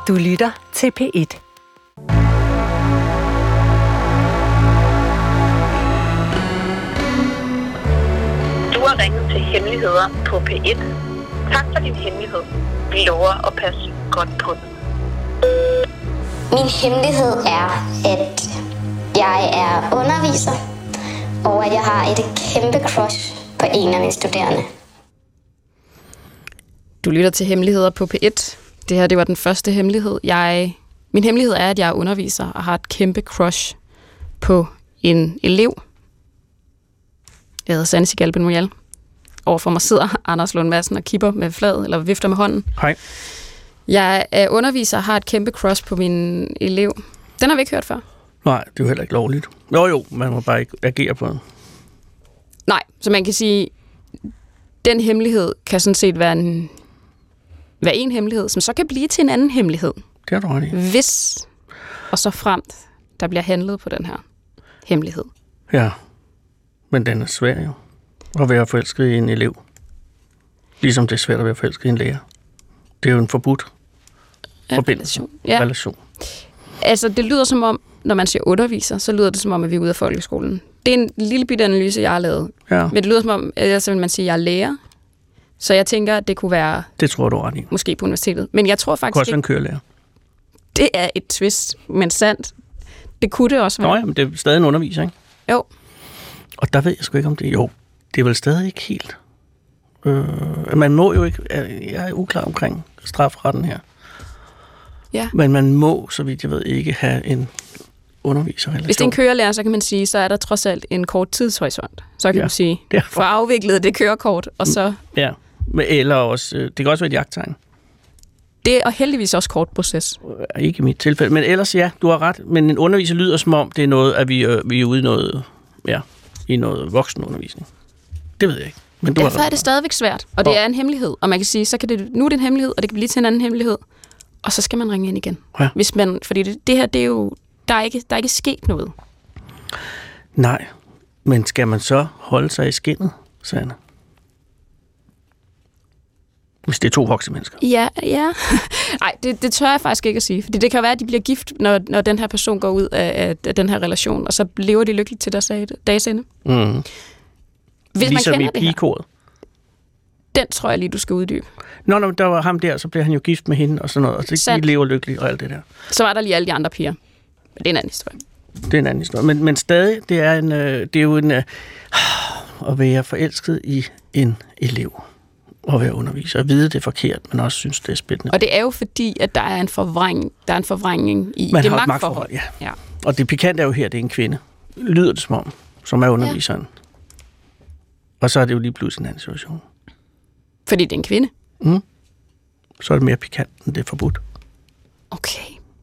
Du lytter til P1. Du har ringet til Hemmeligheder på P1. Tak for din hemmelighed. Vi lover at passe godt på den. Min hemmelighed er, at jeg er underviser, og at jeg har et kæmpe crush på en af mine studerende. Du lytter til Hemmeligheder på P1. Det her, det var den første hemmelighed. Min hemmelighed er, at jeg er underviser og har et kæmpe crush på en elev. Jeg hedder Sanne Sigalben Royal. Overfor mig sidder Anders Lund Madsen og kipper med flaget, eller vifter med hånden. Hej. Jeg er underviser og har et kæmpe crush på min elev. Den har vi ikke hørt før. Nej, det er jo heller ikke lovligt. Jo, man må bare ikke agere på den. Nej, så man kan sige, den hemmelighed kan sådan set være en hemmelighed, som så kan blive til en anden hemmelighed. Det er du ret i. Hvis og så fremt, der bliver handlet på den her hemmelighed. Ja, men den er svær jo. At være forelsket i en elev. Ligesom det er svært at være forelsket i en lærer. Det er jo en forbudt forbindelse. Relation. Altså, det lyder som om, når man siger underviser, så lyder det som om, at vi er ude af folkeskolen. Det er en lille bitte analyse, jeg har lavet. Ja. Men det lyder som om, at man siger, at jeg er lærer. Så jeg tænker, at det kunne være... Det tror du ret i. Måske på universitetet. Men jeg tror faktisk... Det kunne også være en kørelærer. Det er et twist, men sandt. Det kunne det også være. Nå ja, men det er stadig en underviser, ikke? Jo. Og der ved jeg sgu ikke, om det... Jo, det er vel stadig ikke helt... Man må jo ikke... Jeg er uklar omkring strafretten her. Ja. Men man må, så vidt jeg ved, ikke have en underviserrelation. Hvis det er en kørelærer, så kan man sige, så er der trods alt en kort tidshorisont. Så kan du sige, for afviklet det kørekort, og så... Ja, eller også... Det kan også være et jagttegn. Det er heldigvis også kort proces. Ikke i mit tilfælde, men ellers ja, du har ret. Men en underviser lyder som om, det er noget, at vi er ude i noget, i noget voksenundervisning. Det ved jeg ikke. Men derfor er det stadigvæk svært, og det er en hemmelighed. Og man kan sige, så kan det, nu er det en hemmelighed, og det kan blive til en anden hemmelighed. Og så skal man ringe ind igen. Ja. Hvis man, fordi det her, det er jo, der er ikke sket noget. Nej, men skal man så holde sig i skindet, Sanne? Hvis det er to voksne mennesker. Ja. Nej, det tør jeg faktisk ikke at sige. Fordi det kan være, at de bliver gift, når den her person går ud af den her relation, og så lever de lykkeligt til deres dages ende. Mm. Hvis ligesom man i pigekoret. Den tror jeg lige, du skal uddybe. Nå, der var ham der, så blev han jo gift med hende og sådan noget, og så de lever lykkeligt og alt det der. Så var der lige alle de andre piger. Men det er en anden historie. Det er en anden historie. Men stadig, det er jo en at være forelsket i en elev. At være underviser. At vide, det er forkert, men også synes, det er spændende. Og det er jo fordi, at der er en forvrængning i det magtforhold. Ja. Og det pikante er jo her, det er en kvinde. Lyder det som er underviseren. Ja. Og så er det jo lige pludselig en anden situation. Fordi det er en kvinde? Mm. Så er det mere pikant, end det er forbudt. Okay.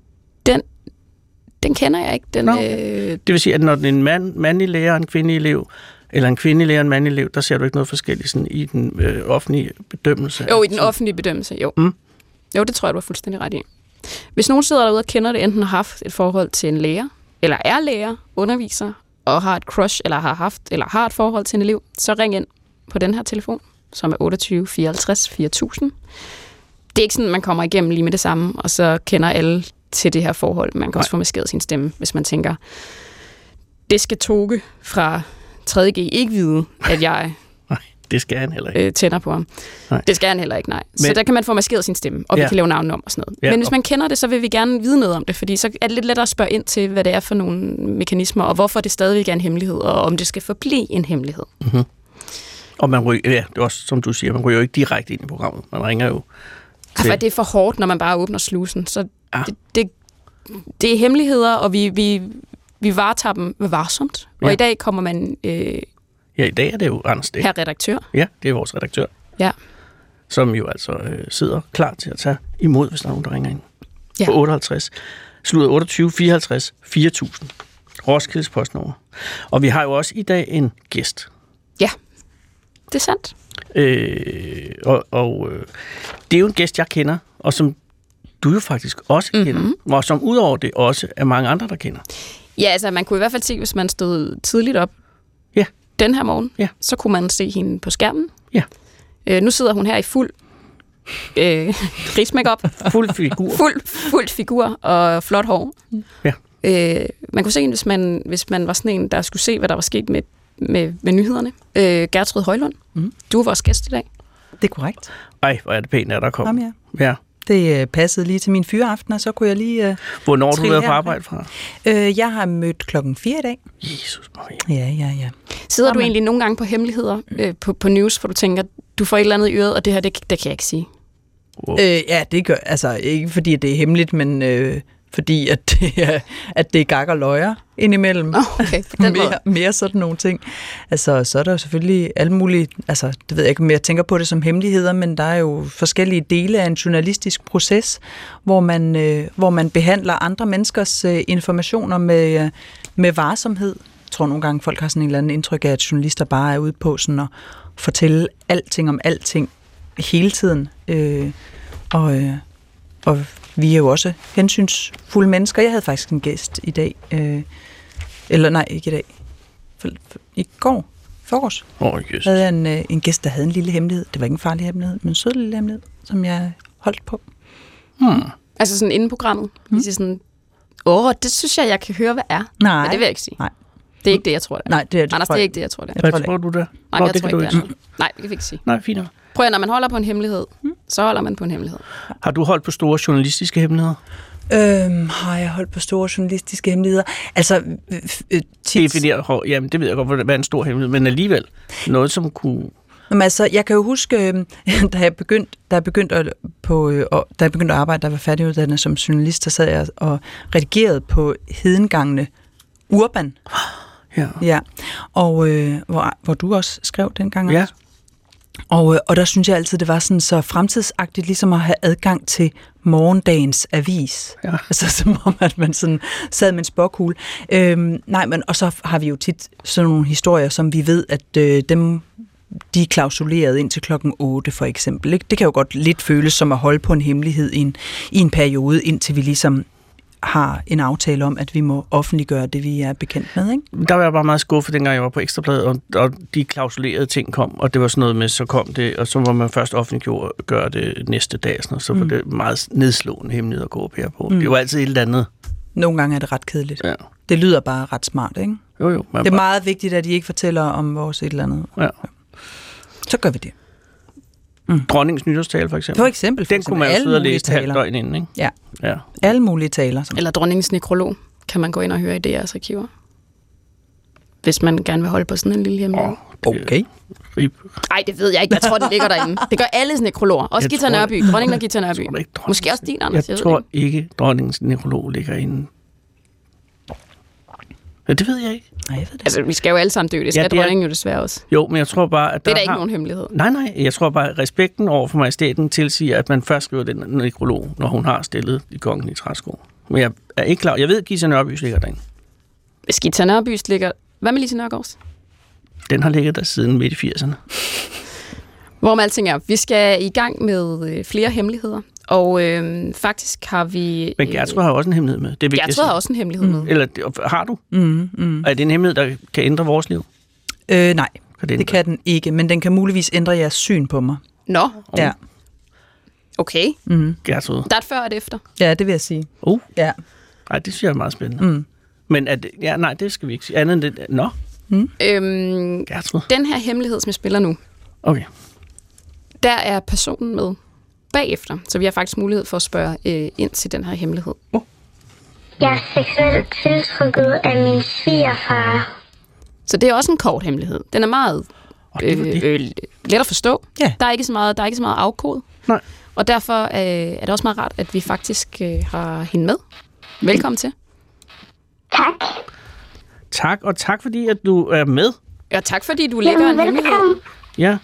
Den kender jeg ikke. Det vil sige, at når en mandlig lærer og en kvindelig elev, eller en kvindelig lærer og en mandlig elev, der ser du ikke noget forskelligt sådan i den offentlige bedømmelse? Jo, i den offentlige bedømmelse, jo. Mm. Jo, det tror jeg, du er fuldstændig ret i. Hvis nogen sidder derude og kender det, enten har haft et forhold til en lærer, eller er lærer, underviser, og har et crush, eller har haft, eller har et forhold til en elev, så ring ind på den her telefon, som er 28 54 4000. Det er ikke sådan, at man kommer igennem lige med det samme, og så kender alle til det her forhold. Man kan også få besked sin stemme, hvis man tænker, det skal Toge fra 3.G ikke vide, at jeg det skal han heller ikke. Tænder på ham. Nej. Det skal han heller ikke, nej. Så der kan man få maskeret sin stemme, og vi kan lave navnet om og sådan noget. Ja, men hvis man kender det, så vil vi gerne vide noget om det, fordi så er det lidt lettere at spørge ind til, hvad det er for nogle mekanismer, og hvorfor det stadigvæk er en hemmelighed, og om det skal forblive en hemmelighed. Mm-hmm. Og man ryger, det er også, som du siger, man ryger jo ikke direkte ind i programmet. Man ringer jo til... det er for hårdt, når man bare åbner slusen. Så det er hemmeligheder, og vi varetager dem varsomt. Og i dag kommer man... Ja, i dag er det jo Anders Dæk. Her redaktør. Ja, det er vores redaktør. Ja. Som jo altså sidder klar til at tage imod, hvis der er nogen, der ringer ind. Ja. På 28 54 4000. Roskildes postnummer. Og vi har jo også i dag en gæst. Ja, det er sandt. Det er jo en gæst, jeg kender, og som du jo faktisk også kender. Og som udover det også er mange andre, der kender. Ja, altså man kunne i hvert fald se, hvis man stod tidligt op den her morgen, så kunne man se hende på skærmen. Ja. Nu sidder hun her i fuld krigsmakeup. Fuld figur. Fuld figur og flot hår. Ja. Man kunne se, hvis man var sådan en, der skulle se, hvad der var sket med nyhederne. Gertrud Højlund, du var vores gæst i dag. Det er korrekt. Ej, hvor er det pænt, at der kom. Jamen, ja. Ja. Det passede lige til min fyreaften, og så kunne jeg lige... Hvornår har du været på arbejde fra? Jeg har mødt 4:00 i dag. Jesus Maria. Ja. Sidder du egentlig nogle gange på hemmeligheder på news, hvor du tænker, du får et eller andet i øret, og det her, det kan jeg ikke sige? Wow. Ja, det gør altså ikke fordi det er hemmeligt, men fordi at det er gak og løjer indimellem. Okay, mere sådan nogle ting. Altså, så er der jo selvfølgelig alle mulige, altså, det ved jeg ikke, om jeg tænker på det som hemmeligheder, men der er jo forskellige dele af en journalistisk proces, hvor man behandler andre menneskers informationer med varsomhed. Jeg tror nogle gange, folk har sådan en eller anden indtryk af, at journalister bare er ude på sådan at fortælle alting om alting hele tiden. Og vi er jo også hensynsfulde mennesker. Jeg havde faktisk en gæst i dag. Eller nej, ikke i dag. I forgårs. Havde jeg en gæst, der havde en lille hemmelighed. Det var ikke en farlig hemmelighed, men en sød lille hemmelighed, som jeg holdt på. Altså sådan inden programmet. Sådan, det synes jeg kan høre, hvad er. Nej. Men det vil jeg ikke sige. Nej. Det er ikke det, jeg tror, det er. Nej, det er det. Anders, det er ikke det, jeg tror, det er. Hvad tror du det? Nej, jeg tror ikke, det er. Nej, det kan vi ikke sige. Nej, fint. Prøv at, når man holder på en hemmelighed, så holder man på en hemmelighed. Har du holdt på store journalistiske hemmeligheder? Har jeg holdt på store journalistiske hemmeligheder? Altså, jamen, det ved jeg godt, hvad er en stor hemmelighed, men alligevel noget, som kunne... Jamen, altså, jeg kan jo huske, da jeg begyndte at arbejde, der var færdiguddannet som journalist, der sad jeg og redigerede på hedengangene Urban. Ja. Og hvor du også skrev dengang. Ja. Også. Og der synes jeg altid, det var sådan så fremtidsagtigt, ligesom at have adgang til morgendagens avis. Ja. Altså som om, at man sådan sad med en spåkugle. Og så har vi jo tit sådan nogle historier, som vi ved, at de er klausuleret indtil 8:00 for eksempel. Ikke? Det kan jo godt lidt føles som at holde på en hemmelighed i en periode, indtil vi ligesom har en aftale om, at vi må offentliggøre det, vi er bekendt med, ikke? Der var jeg bare meget skuffet, dengang jeg var på Ekstrabladet, og de klausulerede ting kom, og det var sådan noget med, så kom det, og så var man først offentliggjorde det næste dag, sådan, og så var det meget nedslående hemmelighed at gå op her på. Det var altid et eller andet. Nogle gange er det ret kedeligt. Ja. Det lyder bare ret smart, ikke? Jo. Det er meget vigtigt, at de ikke fortæller om vores et eller andet. Ja. Så gør vi det. Dronningens nytårstale, for eksempel. Den kunne man jo sidde og læse halvt døgn inden, ikke? Ja. Alle mulige taler. Eller dronningens nekrolog kan man gå ind og høre i DR's arkiver. Hvis man gerne vil holde på sådan en lille hemmelighed. Okay. Nej, det ved jeg ikke. Jeg tror, den ligger derinde. Det gør alles nekrologer. Også Gita Nørby. Dronningen og Gita Nørby. Måske også din, Anders. Jeg tror ikke, dronningens nekrolog ligger inde. Ja, det ved jeg ikke. Nej, jeg ved det. Altså, vi skal jo alle sammen dø. Det skal dronningen jo desværre også. Jo, men jeg tror bare, at det er der ikke nogen hemmelighed. Nej. Jeg tror bare, at respekten over for majestæten tilsiger, at man først skriver den nekrolog, når hun har stillet de kongelige træsko. Men jeg er ikke klar. Jeg ved, at Gita Nørbys ligger derinde. Hvis Gita Nørbys ligger... Hvad med Lise Nørgaards? Den har ligget der siden midt i 80'erne. Hvorom alting er. Vi skal i gang med flere hemmeligheder. Og faktisk har vi... Men Gertrud har også en hemmelighed med. Det er Gertrud har også en hemmelighed med. Eller har du? Er det en hemmelighed, der kan ændre vores liv? Nej, det kan den ikke. Men den kan muligvis ændre jeres syn på mig. Nå. Ja. Okay. Gertrud. Der er et før og et efter. Ja, det vil jeg sige. Ja. Nej, det synes jeg er meget spændende. Men nej, det skal vi ikke sige. Andet end det. Nå. Gertrud. Den her hemmelighed, som jeg spiller nu. Okay. Der er personen med bagefter, så vi har faktisk mulighed for at spørge ind til den her hemmelighed. Jeg er seksuelt tiltrukket af min svigerfar. Så det er også en kort hemmelighed. Den er meget let at forstå. Ja. Der er ikke så meget afkode. Nej. Og derfor er det også meget rart, at vi faktisk har hende med. Velkommen til. Tak. Tak, og tak fordi, at du er med. Ja, tak fordi du lægger en hemmelighed. Ja,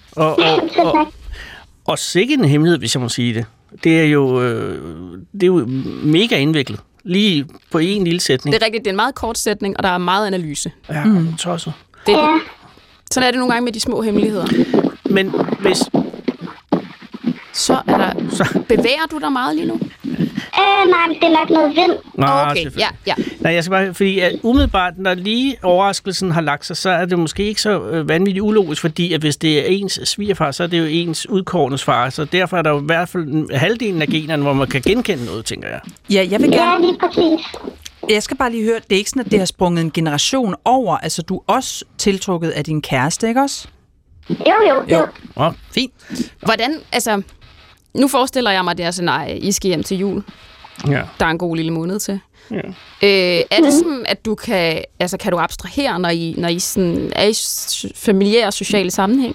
og sikke en hemmelighed, hvis jeg må sige det. Det er jo mega indviklet. Lige på en lille sætning. Det er rigtigt, det er en meget kort sætning, og der er meget analyse. Ja, tosset. Sådan er det nogle gange med de små hemmeligheder. Men hvis... Så er der... Bevæger du dig meget lige nu? Nej, det er nok noget vind. Okay, ja. Nej, jeg skal bare... Fordi umiddelbart, når lige overraskelsen har lagt sig, så er det måske ikke så vanvittigt ulogisk, fordi at hvis det er ens svigerfar, så er det jo ens udkårnes far. Så derfor er der jo i hvert fald halvdelen af generne, hvor man kan genkende noget, tænker jeg. Ja, jeg vil gerne... Ja, lige præcis. Jeg skal bare lige høre, det er ikke sådan, at det har sprunget en generation over. Altså, du er også tiltrukket af din kæreste, ikke også? Jo. Fint. Hvordan, altså... Nu forestiller jeg mig det her scenarie, I skal hjem til jul. Ja. Der er en god lille måned til. Ja. Er det sådan, at du kan du abstrahere, når I sådan er i familiære og sociale sammenhæng?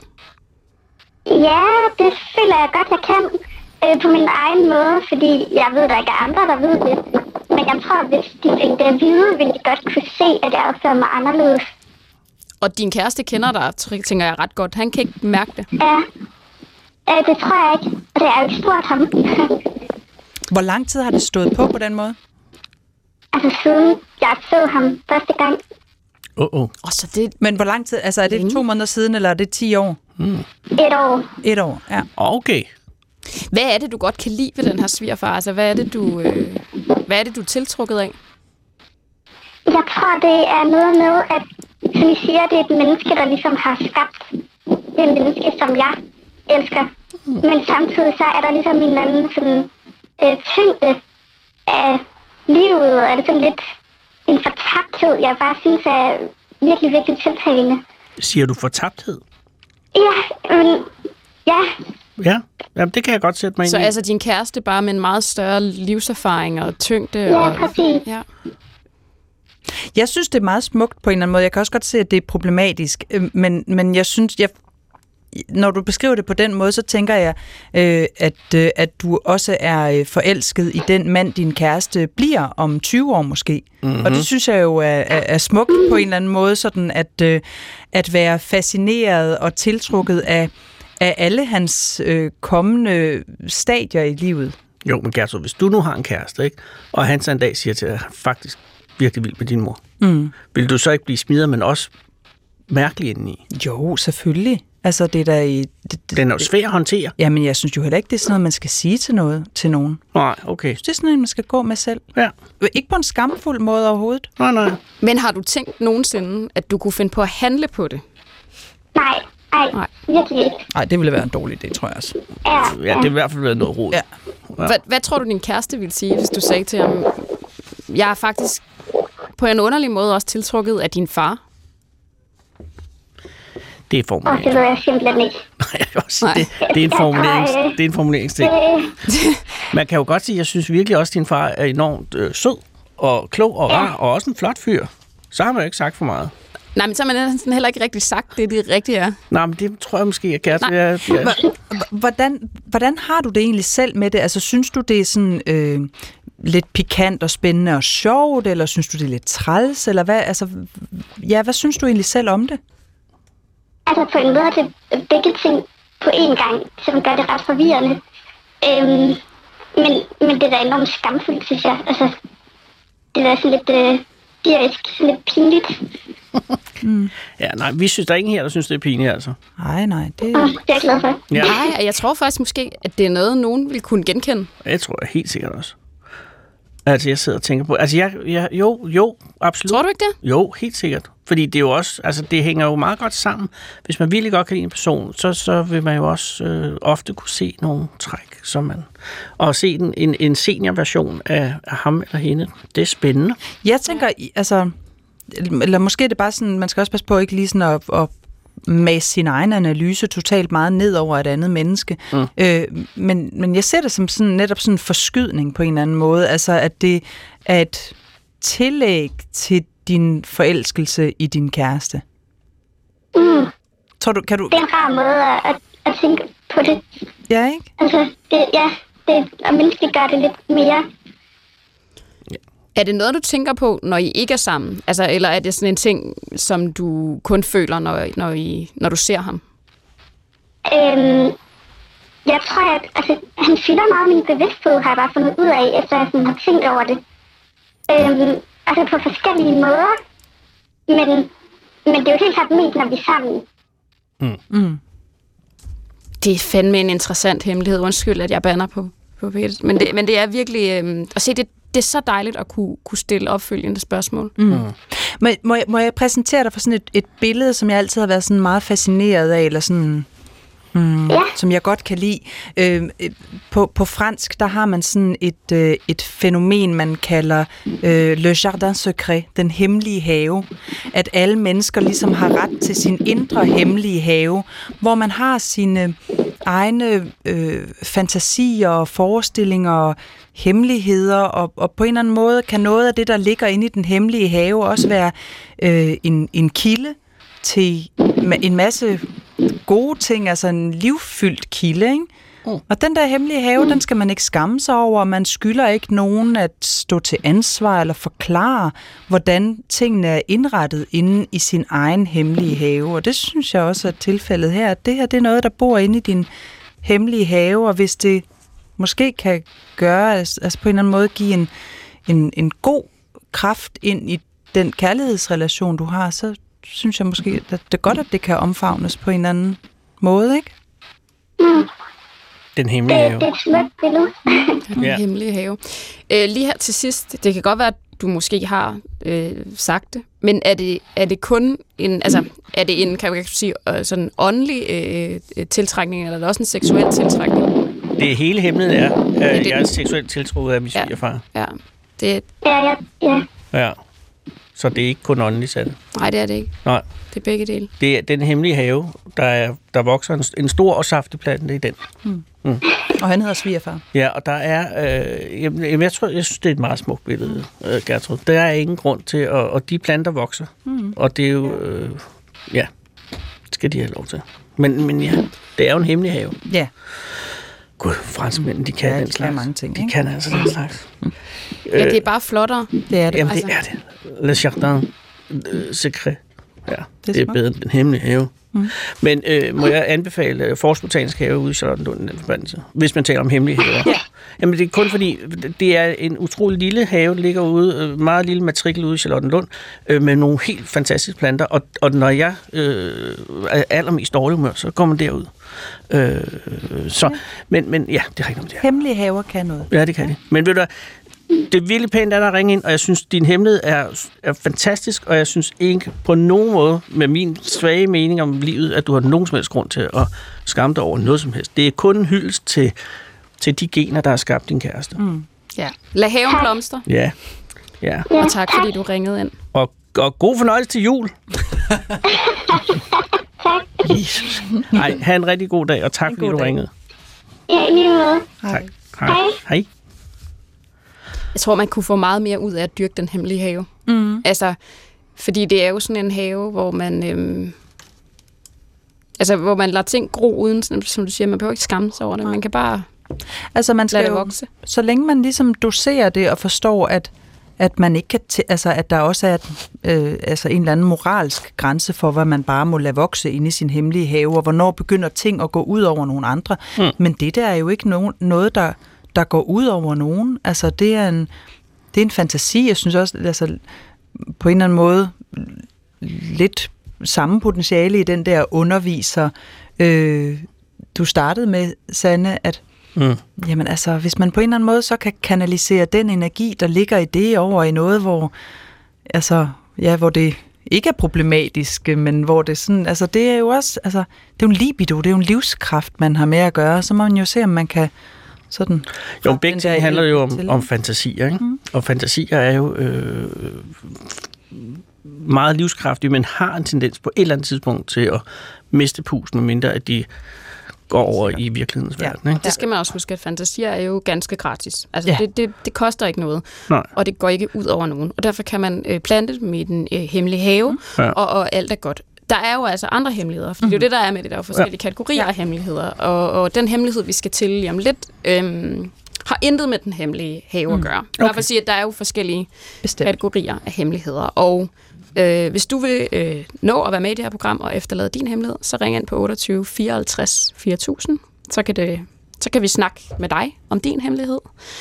Ja, det føler jeg godt, jeg kan. På min egen måde, fordi jeg ved, der ikke er andre, der ved det. Men jeg tror, hvis de fik det at vide, ville de godt kunne se, at jeg opfører mig anderledes. Og din kæreste kender dig, tænker jeg ret godt. Han kan ikke mærke det. Ja, det tror jeg ikke. Og det er jo ikke stort ham. Hvor lang tid har det stået på den måde? Altså siden jeg så ham første gang. Så det... Men hvor lang tid? Altså er det 2 måneder siden, eller er det 10 år? 1 år. 1 år, ja. Okay. Hvad er det, du godt kan lide ved den her svigerfar? Altså, hvad er det, du er tiltrukket af? Jeg tror, det er noget med, at som I siger, det er et menneske, der ligesom har skabt et menneske, som jeg elsker. Men samtidig så er der ligesom en anden sådan, tyngde af livet, og er det sådan lidt en fortabthed, jeg bare synes er virkelig, virkelig tiltagende. Siger du fortabthed? Ja, men ja. Ja, jamen, det kan jeg godt sætte mig ind i. Så altså din kæreste bare med en meget større livserfaring og tyngde? Ja, præcis. Ja. Jeg synes, det er meget smukt på en eller anden måde. Jeg kan også godt se, at det er problematisk, men jeg synes, når du beskriver det på den måde, så tænker jeg, at du også er forelsket i den mand, din kæreste bliver om 20 år måske. Mm-hmm. Og det synes jeg jo er smukt på en eller anden måde, sådan at være fascineret og tiltrukket af alle hans kommende stadier i livet. Jo, men Gertrud, hvis du nu har en kæreste, ikke? Og han så en dag siger til dig, faktisk virkelig vild med din mor, vil du så ikke blive smidt, men også mærkelig indeni? Jo, selvfølgelig. Altså, det er da den er jo svær at håndtere. Jamen, jeg synes jo heller ikke, det er sådan noget, man skal sige til nogen. Nej, okay. Det er sådan noget, man skal gå med selv. Ja. Ikke på en skamfuld måde overhovedet. Nej. Men har du tænkt nogensinde, at du kunne finde på at handle på det? Nej, virkelig ikke. Nej, det ville være en dårlig idé, tror jeg også. Ja, det vil i hvert fald være noget rod. Ja. Hvad tror du, din kæreste ville sige, hvis du sagde til ham, jeg er faktisk på en underlig måde også tiltrukket af din far? Det er formulering. Det ved jeg simpelthen ikke. Det er en formuleringsting. Man kan jo godt sige, at jeg synes virkelig også, at din far er enormt sød og klog og rar, og også en flot fyr. Så har man jo ikke sagt for meget. Nej, men så har man heller ikke rigtig sagt det rigtige er. Nej, men det tror jeg måske, at Gertrud Hvordan har du det egentlig selv med det? Altså, synes du, det er sådan lidt pikant og spændende og sjovt, eller synes du, det er lidt træls, eller hvad? Altså, hvad synes du egentlig selv om det? Altså, på en måde er det begge ting på én gang, som gør det ret forvirrende. Men det er da enormt skamfuldt, synes jeg. Altså, det er sådan lidt dyrisk, sådan lidt pinligt. Ja, nej, vi synes, der er ingen her, der synes, det er pinligt, altså. Nej. Det er jeg glad for. Ja. Nej, jeg tror faktisk måske, at det er noget, nogen vil kunne genkende. Jeg tror jeg helt sikkert også. Altså, jeg sidder og tænker på... Altså, jo, absolut. Tror du ikke det? Jo, helt sikkert. Fordi det er jo også... Altså, det hænger jo meget godt sammen. Hvis man virkelig godt kan lide en person, så vil man jo også ofte kunne se nogle træk, som man... Og se en seniorversion af ham eller hende. Det er spændende. Jeg tænker, altså... Eller måske er det bare sådan... Man skal også passe på ikke lige sådan at med sin egen analyse totalt meget ned over et andet menneske. Men jeg ser det som sådan, netop sådan en forskydning på en eller anden måde. Altså, at det er et tillæg til din forelskelse i din kæreste. Tror du, kan du... Det er en rar måde at tænke på det. Ja, ikke? Altså, at mennesket gør det lidt mere. Er det noget, du tænker på, når I ikke er sammen? Altså, eller er det sådan en ting, som du kun føler, når du ser ham? Jeg tror, at han fylder meget min bevidsthed, har jeg bare fundet ud af, efter jeg sådan har tænkt over det. På forskellige måder. Men det er jo helt klart mest, når vi er sammen. Det er fandme en interessant hemmelighed. Undskyld, at jeg banner på P1. Men det er virkelig... at se, det er så dejligt at kunne stille opfølgende spørgsmål. Må jeg præsentere dig for sådan et billede, som jeg altid har været sådan meget fascineret af, eller sådan... som jeg godt kan lide. På fransk, der har man sådan et fænomen, man kalder le jardin secret, den hemmelige have. At alle mennesker ligesom har ret til sin indre hemmelige have, hvor man har sine egne fantasier og forestillinger, hemmeligheder, og på en eller anden måde kan noget af det, der ligger inde i den hemmelige have, også være en kilde til en masse gode ting, altså en livfyldt kilde, ikke? Og den der hemmelige have, den skal man ikke skamme sig over, og man skylder ikke nogen at stå til ansvar eller forklare, hvordan tingene er indrettet inde i sin egen hemmelige have. Og det synes jeg også er tilfældet her, at det her det er noget, der bor inde i din hemmelige have, og hvis det måske kan gøre, altså på en eller anden måde give en god kraft ind i den kærlighedsrelation, du har, så synes jeg måske, at det er godt, at det kan omfavnes på en eller anden måde, ikke? Den hemmelige have. Det er et smukt billede. Den hemmelige have. Lige her til sidst, det kan godt være, at du måske har sagt det, men er det kun en, altså er det en, kan jeg sige, sådan åndelig tiltrækning, eller er det også en seksuel tiltrækning? Det hele hemmeligheden er, jeg er seksuelt tiltrukket af min svigerfar. Ja, det Ja. Så det er ikke kun åndeligt sandt. Nej, det er det ikke. Nej. Det er begge dele. Det er den hemmelige have, der vokser en stor og saftig plante i den. Og han hedder svigerfar. Ja, og der er... jeg synes, det er et meget smukt billede, Gertrud. Der er ingen grund til, og de planter vokser. Og det er jo... skal de have lov til. Men ja, det er jo en hemmelig have. Ja. Gud, franskmændene, de kan den slags. Kan mange ting, de kan altså den slags. Ja, det er bare flottere. Det er det. Jamen, det er det. Le jardin secret. Ja, det er bedre end den hemmelige have. Men må jeg anbefale Forsbotanisk Have ude i Charlottenlund i den forbindelse, hvis man taler om hemmelige haver? Ja. Jamen, det er kun fordi, det er en utrolig lille have, der ligger ude, meget lille matrikel ude i Charlottenlund, med nogle helt fantastiske planter, og når jeg er allermest dårlig humør, så går man derud. Men ja, det er rigtig noget der. Hemmelige haver kan noget. Ja, det kan de. Men ved du, det er virkelig pænt, at der ringe ind, og jeg synes, din hemmelighed er fantastisk, og jeg synes ikke på nogen måde, med min svage mening om livet, at du har nogen som helst grund til at skamme dig over noget som helst. Det er kun en hyldest til de gener, der har skabt din kæreste. Ja. Lad haven blomstre. Ja. Og tak, fordi du ringede ind. Og god fornøjelse til jul. Jesus. Ej, have en rigtig god dag, og tak, fordi du ringede. Ja, i lige måde. Tak. Hej. Jeg tror, man kunne få meget mere ud af at dyrke den hemmelige have. Altså, fordi det er jo sådan en have, hvor man... hvor man lader ting gro uden, som du siger, man behøver ikke skamme sig over det. Man kan bare man skal lade det vokse. Så længe man ligesom doserer det og forstår, at man ikke kan... at der også er en eller anden moralsk grænse for, hvad man bare må lade vokse inde i sin hemmelige have, og hvornår begynder ting at gå ud over nogle andre. Men det der er jo ikke noget, der går ud over nogen. Altså, det er en fantasi. Jeg synes også, på en eller anden måde, lidt samme potentiale i den der underviser. Du startede med, Sanne, at jamen, altså, hvis man på en eller anden måde så kan kanalisere den energi, der ligger i det over i noget, hvor det ikke er problematisk, men hvor det sådan, altså det er jo også, altså det er jo en libido, det er jo en livskraft, man har med at gøre, så må man jo se, om man kan sådan... Jo, begge ting handler jo om fantasier, ikke? Og fantasier er jo meget livskraftige, men har en tendens på et eller andet tidspunkt til at miste pusten, medmindre at de går over i virkelighedens verden. Ikke? Det skal man også huske, at fantasier er jo ganske gratis. Altså, det koster ikke noget, og det går ikke ud over nogen. Og derfor kan man plante dem i den hemmelige have, og alt er godt. Der er jo altså andre hemmeligheder, for det er jo det, der er med det. Der er jo forskellige kategorier af hemmeligheder, og den hemmelighed, vi skal til lige om lidt, har intet med den hemmelige have at gøre. Okay. Derfor sige, at der er jo forskellige kategorier af hemmeligheder, og hvis du vil nå at være med i det her program og efterlade din hemmelighed, så ring ind på 28 54 4000. Så kan vi snakke med dig om din hemmelighed.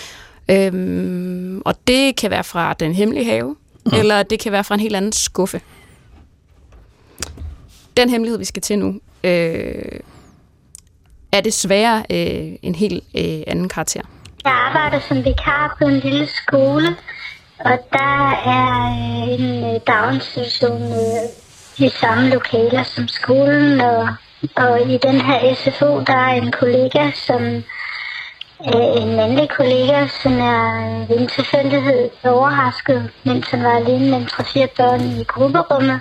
Og det kan være fra den hemmelige have, eller det kan være fra en helt anden skuffe. Den hemmelighed, vi skal til nu, er desværre en helt anden karakter. Jeg arbejder som vikar på en lille skole, og der er en daginstitution i samme lokaler som skolen, og i den her SFO, der er en kollega, en mandlig kollega, som er ved en tilfældighed overrasket, mens han var alene med 3-4 børn i grupperummet.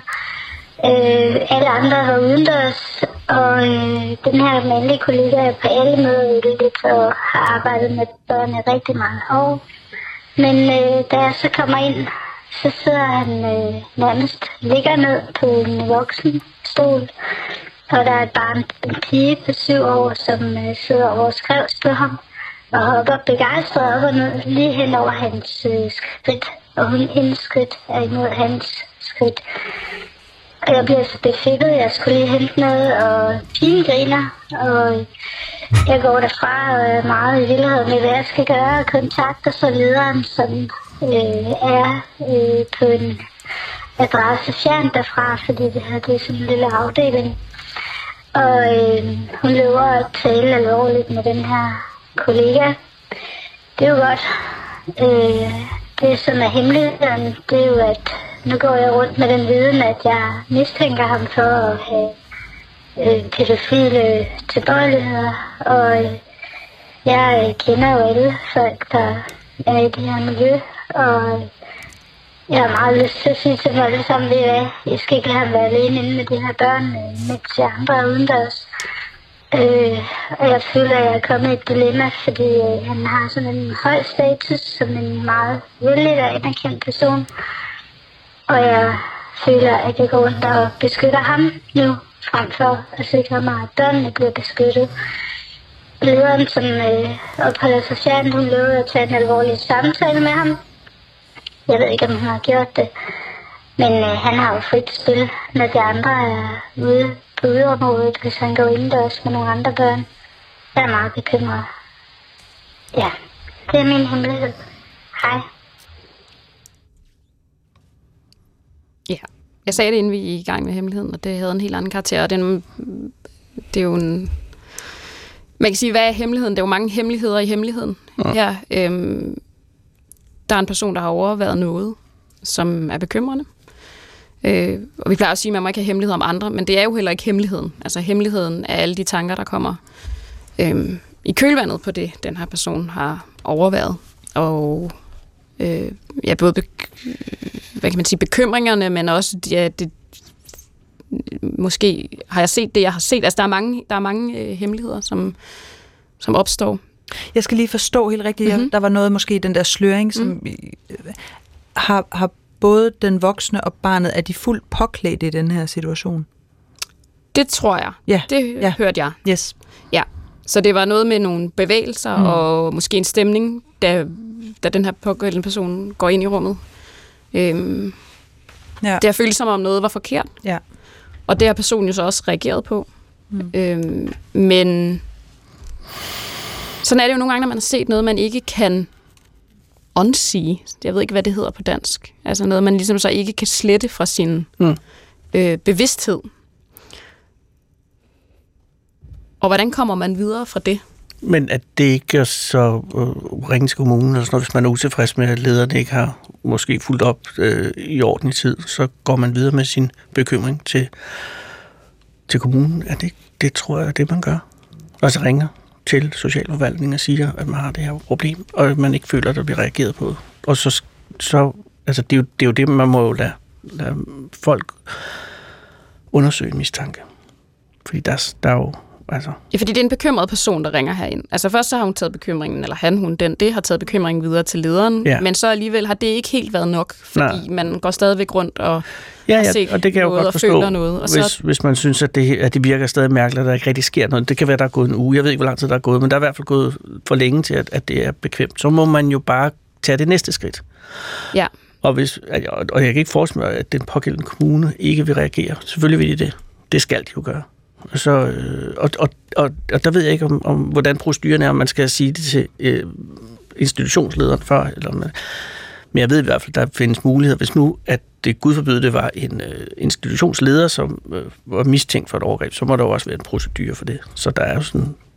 Alle andre var udendørs, og den her mandlige kollega er på alle måder lidt og har arbejdet med børn i rigtig mange år. Men da jeg så kommer ind, så sidder han nærmest ligger ned på en voksenstol, og der er et barn, en pige på 7 år, som sidder overskrevs på ham, og hopper begejstret op og ned lige hen over hans skridt, og hendes skridt er imod hans skridt. Og jeg bliver så befippet, jeg skulle lige hente noget, og pigen griner, og jeg går derfra og er meget i vildhed med, hvad jeg skal gøre, og kontakter så lederen, som er på en adresse fjernt derfra, fordi det er sådan en lille afdeling. Og hun løber at tale alvorligt med den her kollega. Det er jo godt. Det som er hemmeligheden, det er jo, at nu går jeg rundt med den viden, at jeg mistænker ham for at have pædofile tilbøjeligheder, og jeg kender jo alle folk, der er i det her miljø, og jeg har meget lyst til at sige til dem alle sammen, at jeg skal ikke lade ham være alene inde med de her børn, mens de andre er udendørs. Og jeg føler, at jeg er kommet i et dilemma, fordi han har sådan en høj status som en meget vældig og anerkendt person. Og jeg føler, at jeg går rundt og beskytter ham nu, frem for at sikre mig, at børnene bliver beskyttet. Lederen, som opholder sig fjernt, hun lovede at tage en alvorlig samtale med ham. Jeg ved ikke, om hun har gjort det, men han har jo frit spil, når de andre er ude på yderområdet, hvis han går indendørs med nogle andre børn. Jeg er meget bekymret. Ja, det er min hemmelighed. Hej. Ja, jeg sagde det, inden vi er i gang med hemmeligheden, og det havde en helt anden karakter, og det er jo en... Man kan sige, hvad er hemmeligheden? Der er jo mange hemmeligheder i hemmeligheden. Ja. Her, der er en person, der har overvejet noget, som er bekymrende. Og vi plejer at sige, at man må ikke have hemmeligheder om andre, men det er jo heller ikke hemmeligheden. Altså hemmeligheden er alle de tanker, der kommer i kølvandet på det, den her person har overvejet. Og både hvad kan man sige, bekymringerne, men også måske har jeg set det, jeg har set. Altså der er mange hemmeligheder, som opstår. Jeg skal lige forstå helt rigtigt. Der var noget måske i den der sløring, som har både den voksne og barnet, er de fuldt påklædt i den her situation? Det tror jeg. Ja. Det hørte jeg. Yes. Ja. Så det var noget med nogle bevægelser og måske en stemning, da den her pågældende person går ind i rummet. Det har følt som om noget var forkert. Ja. Og det har personen jo så også reageret på. Men sådan er det jo nogle gange, når man har set noget, man ikke kan unsee. Jeg ved ikke, hvad det hedder på dansk. Altså noget, man ligesom så ikke kan slette fra sin bevidsthed. Og hvordan kommer man videre fra det? Men at det ikke er så ringe til kommunen, eller sådan noget, hvis man er utilfreds med, at lederne ikke har måske fulgt op i orden i tid, så går man videre med sin bekymring til kommunen. Det tror jeg er det, man gør. Og så ringer til socialforvaltningen og siger, at man har det her problem, og at man ikke føler, at der bliver reageret på. Og så altså det er jo det, man må jo lade folk undersøge en mistanke. Fordi der er jo altså... Ja, fordi det er en bekymret person, der ringer herind. Altså først så har hun taget bekymringen, eller det har taget bekymringen videre til lederen, men så alligevel har det ikke helt været nok, fordi man går stadigvæk rundt og har set og det kan jeg jo godt forstå, noget. Og hvis man synes, at det virker stadig mærkeligt, at der ikke rigtig sker noget. Det kan være, der er gået en uge. Jeg ved ikke, hvor lang tid der er gået, men der er i hvert fald gået for længe til, at det er bekvemt. Så må man jo bare tage det næste skridt. Ja. Og jeg kan ikke forestille mig, at den pågældende kommune ikke vil reagere. Selvfølgelig vil de det. Det skal de jo gøre. Så, og der ved jeg ikke, om hvordan proceduren er, om man skal sige det til institutionslederen før. Men jeg ved i hvert fald, der findes muligheder. Hvis nu, at det Gud forbyde, det var en institutionsleder, som var mistænkt for et overgreb, så må der jo også være en procedure for det. Så der er jo sådan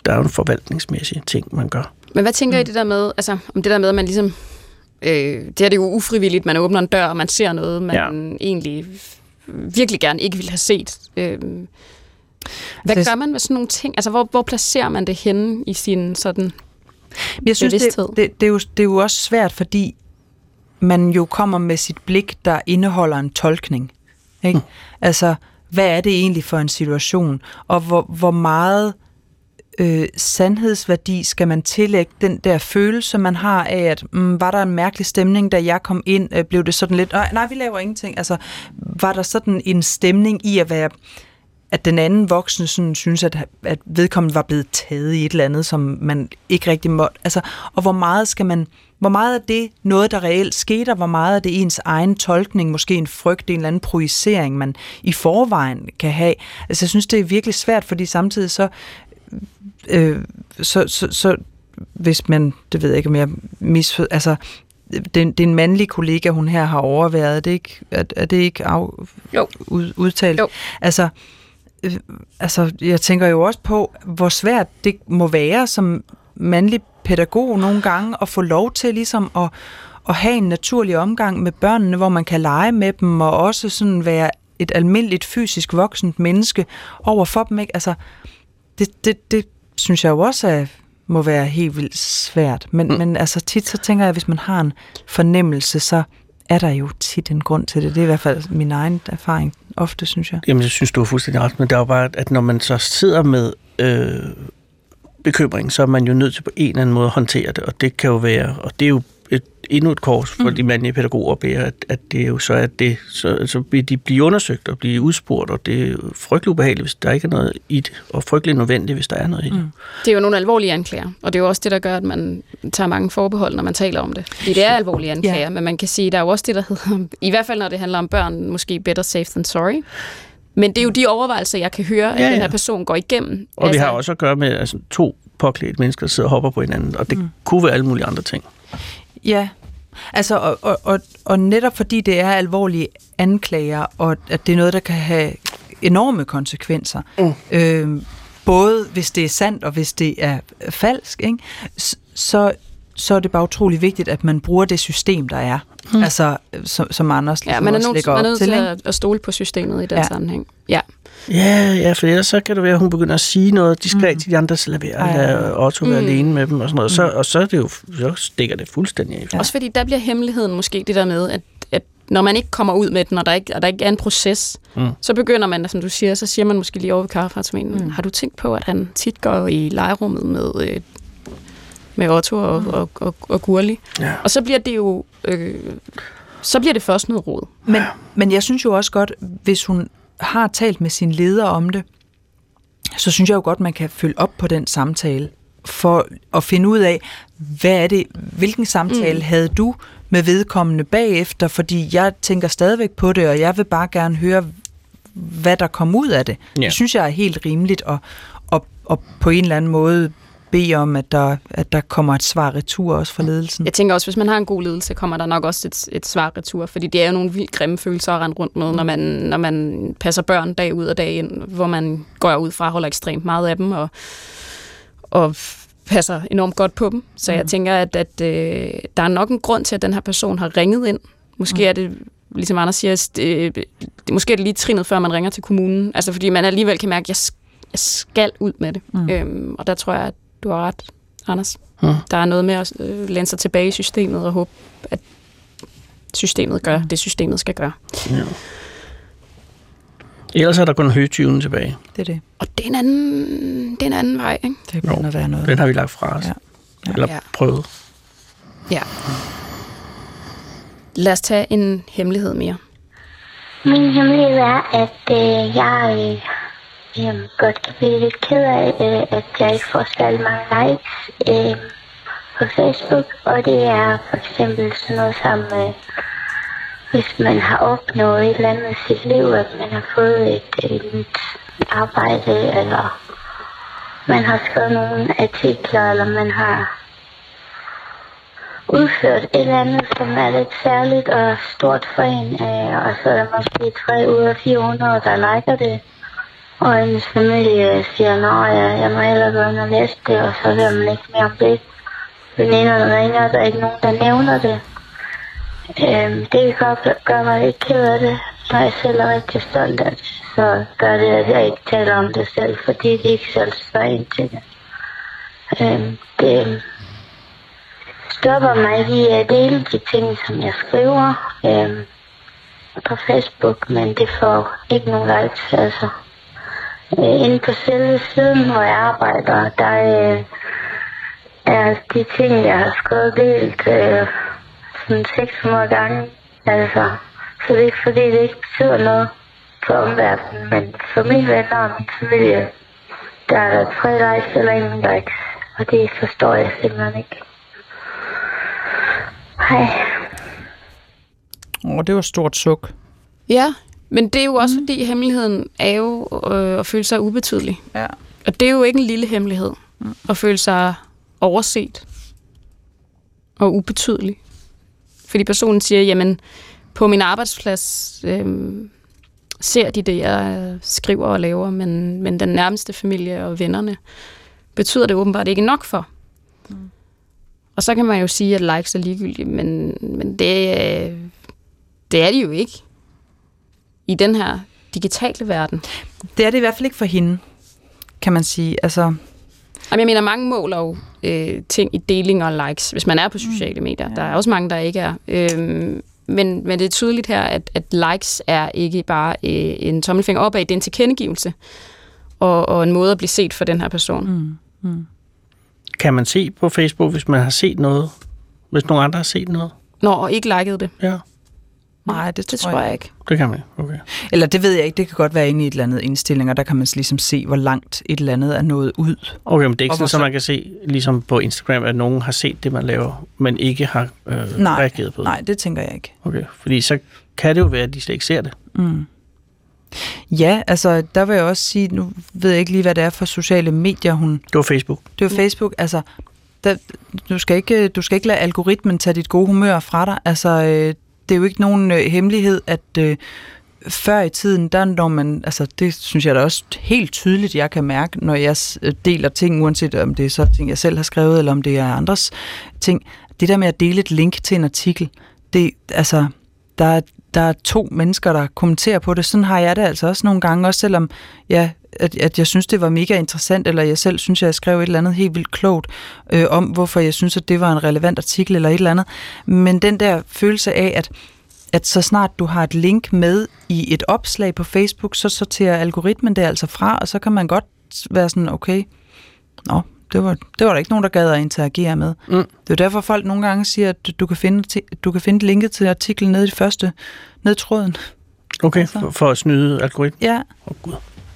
der er jo en forvaltningsmæssig ting, man gør. Men hvad tænker I det der med, altså om det der med, at man ligesom, det er det jo ufrivilligt, man åbner en dør, og man ser noget, man egentlig virkelig gerne ikke ville have set. Hvad gør man med sådan nogle ting? Altså, hvor placerer man det henne i sin sådan jeg synes, det er jo også svært, fordi man jo kommer med sit blik, der indeholder en tolkning. Ikke? Altså, hvad er det egentlig for en situation? Og hvor meget sandhedsværdi skal man tillægge den der følelse, man har af, at var der en mærkelig stemning, da jeg kom ind, blev det sådan lidt, nej, vi laver ingenting. Altså, var der sådan en stemning i at være, at den anden voksne sådan synes, at vedkommende var blevet taget i et eller andet, som man ikke rigtig måtte. Altså, og hvor meget er det noget, der reelt skete, og hvor meget er det ens egen tolkning, måske en frygt, en eller anden projicering, man i forvejen kan have. Altså, jeg synes, det er virkelig svært, fordi samtidig så hvis man, det ved jeg ikke, om jeg altså, det er en mandlig kollega, hun her har overværet, er det ikke udtalt? Jo. Altså, jeg tænker jo også på, hvor svært det må være som mandlig pædagog nogle gange at få lov til ligesom at have en naturlig omgang med børnene, hvor man kan lege med dem, og også sådan være et almindeligt fysisk voksent menneske over for dem, ikke? Altså, det synes jeg jo også må være helt vildt svært. Men altså tit så tænker jeg, hvis man har en fornemmelse, så er der jo tit en grund til det. Det er i hvert fald min egen erfaring ofte, synes jeg. Jamen, jeg synes, du er fuldstændig ret, men det er jo bare, at når man så sidder med bekymring, så er man jo nødt til på en eller anden måde at håndtere det, og det kan jo være, og det er jo endnu et kors for de mandlige pædagoger bærer, at det jo så er det, så vil de blive undersøgt og blive udspurgt, og det er frygtelig ubehageligt, hvis der ikke er noget i det, og frygtelig nødvendigt, hvis der er noget i det. Det er jo nogle alvorlige anklager, og det er jo også det, der gør, at man tager mange forbehold, når man taler om det. Fordi det er alvorlige anklager, men man kan sige, der er jo også det, der hedder, i hvert fald når det handler om børn, måske better safe than sorry. Men det er jo de overvejelser, jeg kan høre, at den her person går igennem. Og vi har også at gøre med to påklædte mennesker, der sidder og hopper på hinanden, og det kunne være alle mulige andre ting. Ja, altså, og netop fordi det er alvorlige anklager, og at det er noget, der kan have enorme konsekvenser, både hvis det er sandt, og hvis det er falsk, ikke? Så er det bare utrolig vigtigt, at man bruger det system, der er. Altså, som Anders man er nødt til at stole på systemet i den sammenhæng. Ja, for ellers så kan det være, at hun begynder at sige noget diskret til de andre, så lader Otto være alene med dem og sådan noget. Og så er det jo, så stikker det fuldstændig af. Også fordi der bliver hemmeligheden måske det der med, at når man ikke kommer ud med den, og der ikke er en proces, så begynder man, som du siger, så siger man måske lige over ved kaffeautomaten, har du tænkt på, at han tit går i legerummet med Otto og Gurli? Ja. Og så bliver det jo så bliver det først noget rod. Men jeg synes jo også godt, hvis hun har talt med sin leder om det, så synes jeg jo godt, man kan følge op på den samtale, for at finde ud af, hvilken samtale havde du med vedkommende bagefter, fordi jeg tænker stadigvæk på det, og jeg vil bare gerne høre, hvad der kom ud af det. Ja. Det synes jeg er helt rimeligt, og på en eller anden måde bede om, at der kommer et svar retur også fra ledelsen. Jeg tænker også, hvis man har en god ledelse, kommer der nok også et svar retur, fordi det er jo nogle vildt grimme følelser at rende rundt med, når man passer børn dag ud og dag ind, hvor man går ud fra, holder ekstremt meget af dem, og passer enormt godt på dem. Så jeg tænker, at der er nok en grund til, at den her person har ringet ind. Måske er det, ligesom Anders siger, måske er det lige trinet, før man ringer til kommunen. Altså fordi man alligevel kan mærke, at jeg skal ud med det. Og der tror jeg, at du har ret, Anders. Der er noget med at læne sig tilbage i systemet og håbe, at systemet gør det, systemet skal gøre. Ja. Ellers er der kun højtyven tilbage. Det er det. Og det er en anden vej, ikke? Det begynder at være noget. Den har vi lagt fra os. Ja. Eller prøvet. Ja. Lad os tage en hemmelighed mere. Min hemmelighed er, at jeg godt kan blive lidt ked af, at jeg ikke får særlig mange likes på Facebook, og det er for eksempel sådan noget som, hvis man har opnået et eller andet i sit liv, at man har fået et nyt arbejde, eller man har skrevet nogle artikler, eller man har udført et eller andet, som er lidt særligt og stort for en, og så er der måske 3 ud af 400, der liker det. Og hendes familie siger, jeg må hellere gå ind og læse det, og så hører man ikke mere om det. Veninderne ringer, der er ikke nogen, der nævner det. Det kan godt gøre mig lidt ked af det, når jeg selv er rigtig stolt af det. Så gør det, at jeg ikke taler om det selv, fordi de ikke selv spørger ind til det. Det stopper mig ikke i at dele de ting, som jeg skriver på Facebook, men det får ikke nogen likes, altså. Inde på selve siden, hvor jeg arbejder, der er de ting, jeg har skrevet delt sådan 600 gange. Altså, så det er ikke fordi, det ikke betyder noget for omverdenen, men for mine venner og min familie, der er der 3 likes eller ingen likes, og det forstår jeg simpelthen ikke. Hej. Det var et stort suk. Ja, men det er jo også fordi hemmeligheden er jo at føle sig ubetydelig. Ja. Og det er jo ikke en lille hemmelighed at føle sig overset og ubetydelig. Fordi personen siger, jamen på min arbejdsplads ser de det, jeg skriver og laver, men den nærmeste familie og vennerne betyder det åbenbart ikke nok for. Og så kan man jo sige, at likes er ligegyldige, men det er de jo ikke i den her digitale verden. Det er det i hvert fald ikke for hende, kan man sige. Altså... Jeg mener, mange måler jo ting i deling og likes, hvis man er på sociale medier. Ja. Der er også mange, der ikke er. Men det er tydeligt her, at likes er ikke bare en tommelfinger opad. Det er en tilkendegivelse og en måde at blive set for den her person. Kan man se på Facebook, hvis man har set noget? Hvis nogen andre har set noget? Og ikke liket det? Ja. Nej, det tror jeg ikke. Det kan man, okay. Eller det ved jeg ikke, det kan godt være inde i et eller andet indstillinger, der kan man ligesom se, hvor langt et eller andet er nået ud. Okay, men det er ikke sådan, så man kan se, ligesom på Instagram, at nogen har set det, man laver, men ikke har reageret på det? Nej, det tænker jeg ikke. Okay, fordi så kan det jo være, at de slet ikke ser det. Ja, altså der vil jeg også sige, nu ved jeg ikke lige, hvad det er for sociale medier, hun... Det var Facebook. Det var Facebook, altså... Du skal ikke lade algoritmen tage dit gode humør fra dig. Altså, det er jo ikke nogen hemmelighed, at før i tiden, der når man, altså det synes jeg da også helt tydeligt, jeg kan mærke, når jeg deler ting, uanset om det er så ting, jeg selv har skrevet, eller om det er andres ting. Det der med at dele et link til en artikel, det, altså, der er 2 mennesker, der kommenterer på det. Sådan har jeg det altså også nogle gange, også selvom at jeg synes, det var mega interessant, eller jeg selv synes, jeg skrev et eller andet helt vildt klogt om, hvorfor jeg synes, at det var en relevant artikel, eller et eller andet. Men den der følelse af, at så snart du har et link med i et opslag på Facebook, så sorterer algoritmen det altså fra, og så kan man godt være sådan, okay, det var der ikke nogen, der gad at interagere med. Det er jo derfor, folk nogle gange siger, at du kan finde linket til artiklen nede i første nedtråden. Okay, altså. For at snyde algoritmen? Ja. Gud.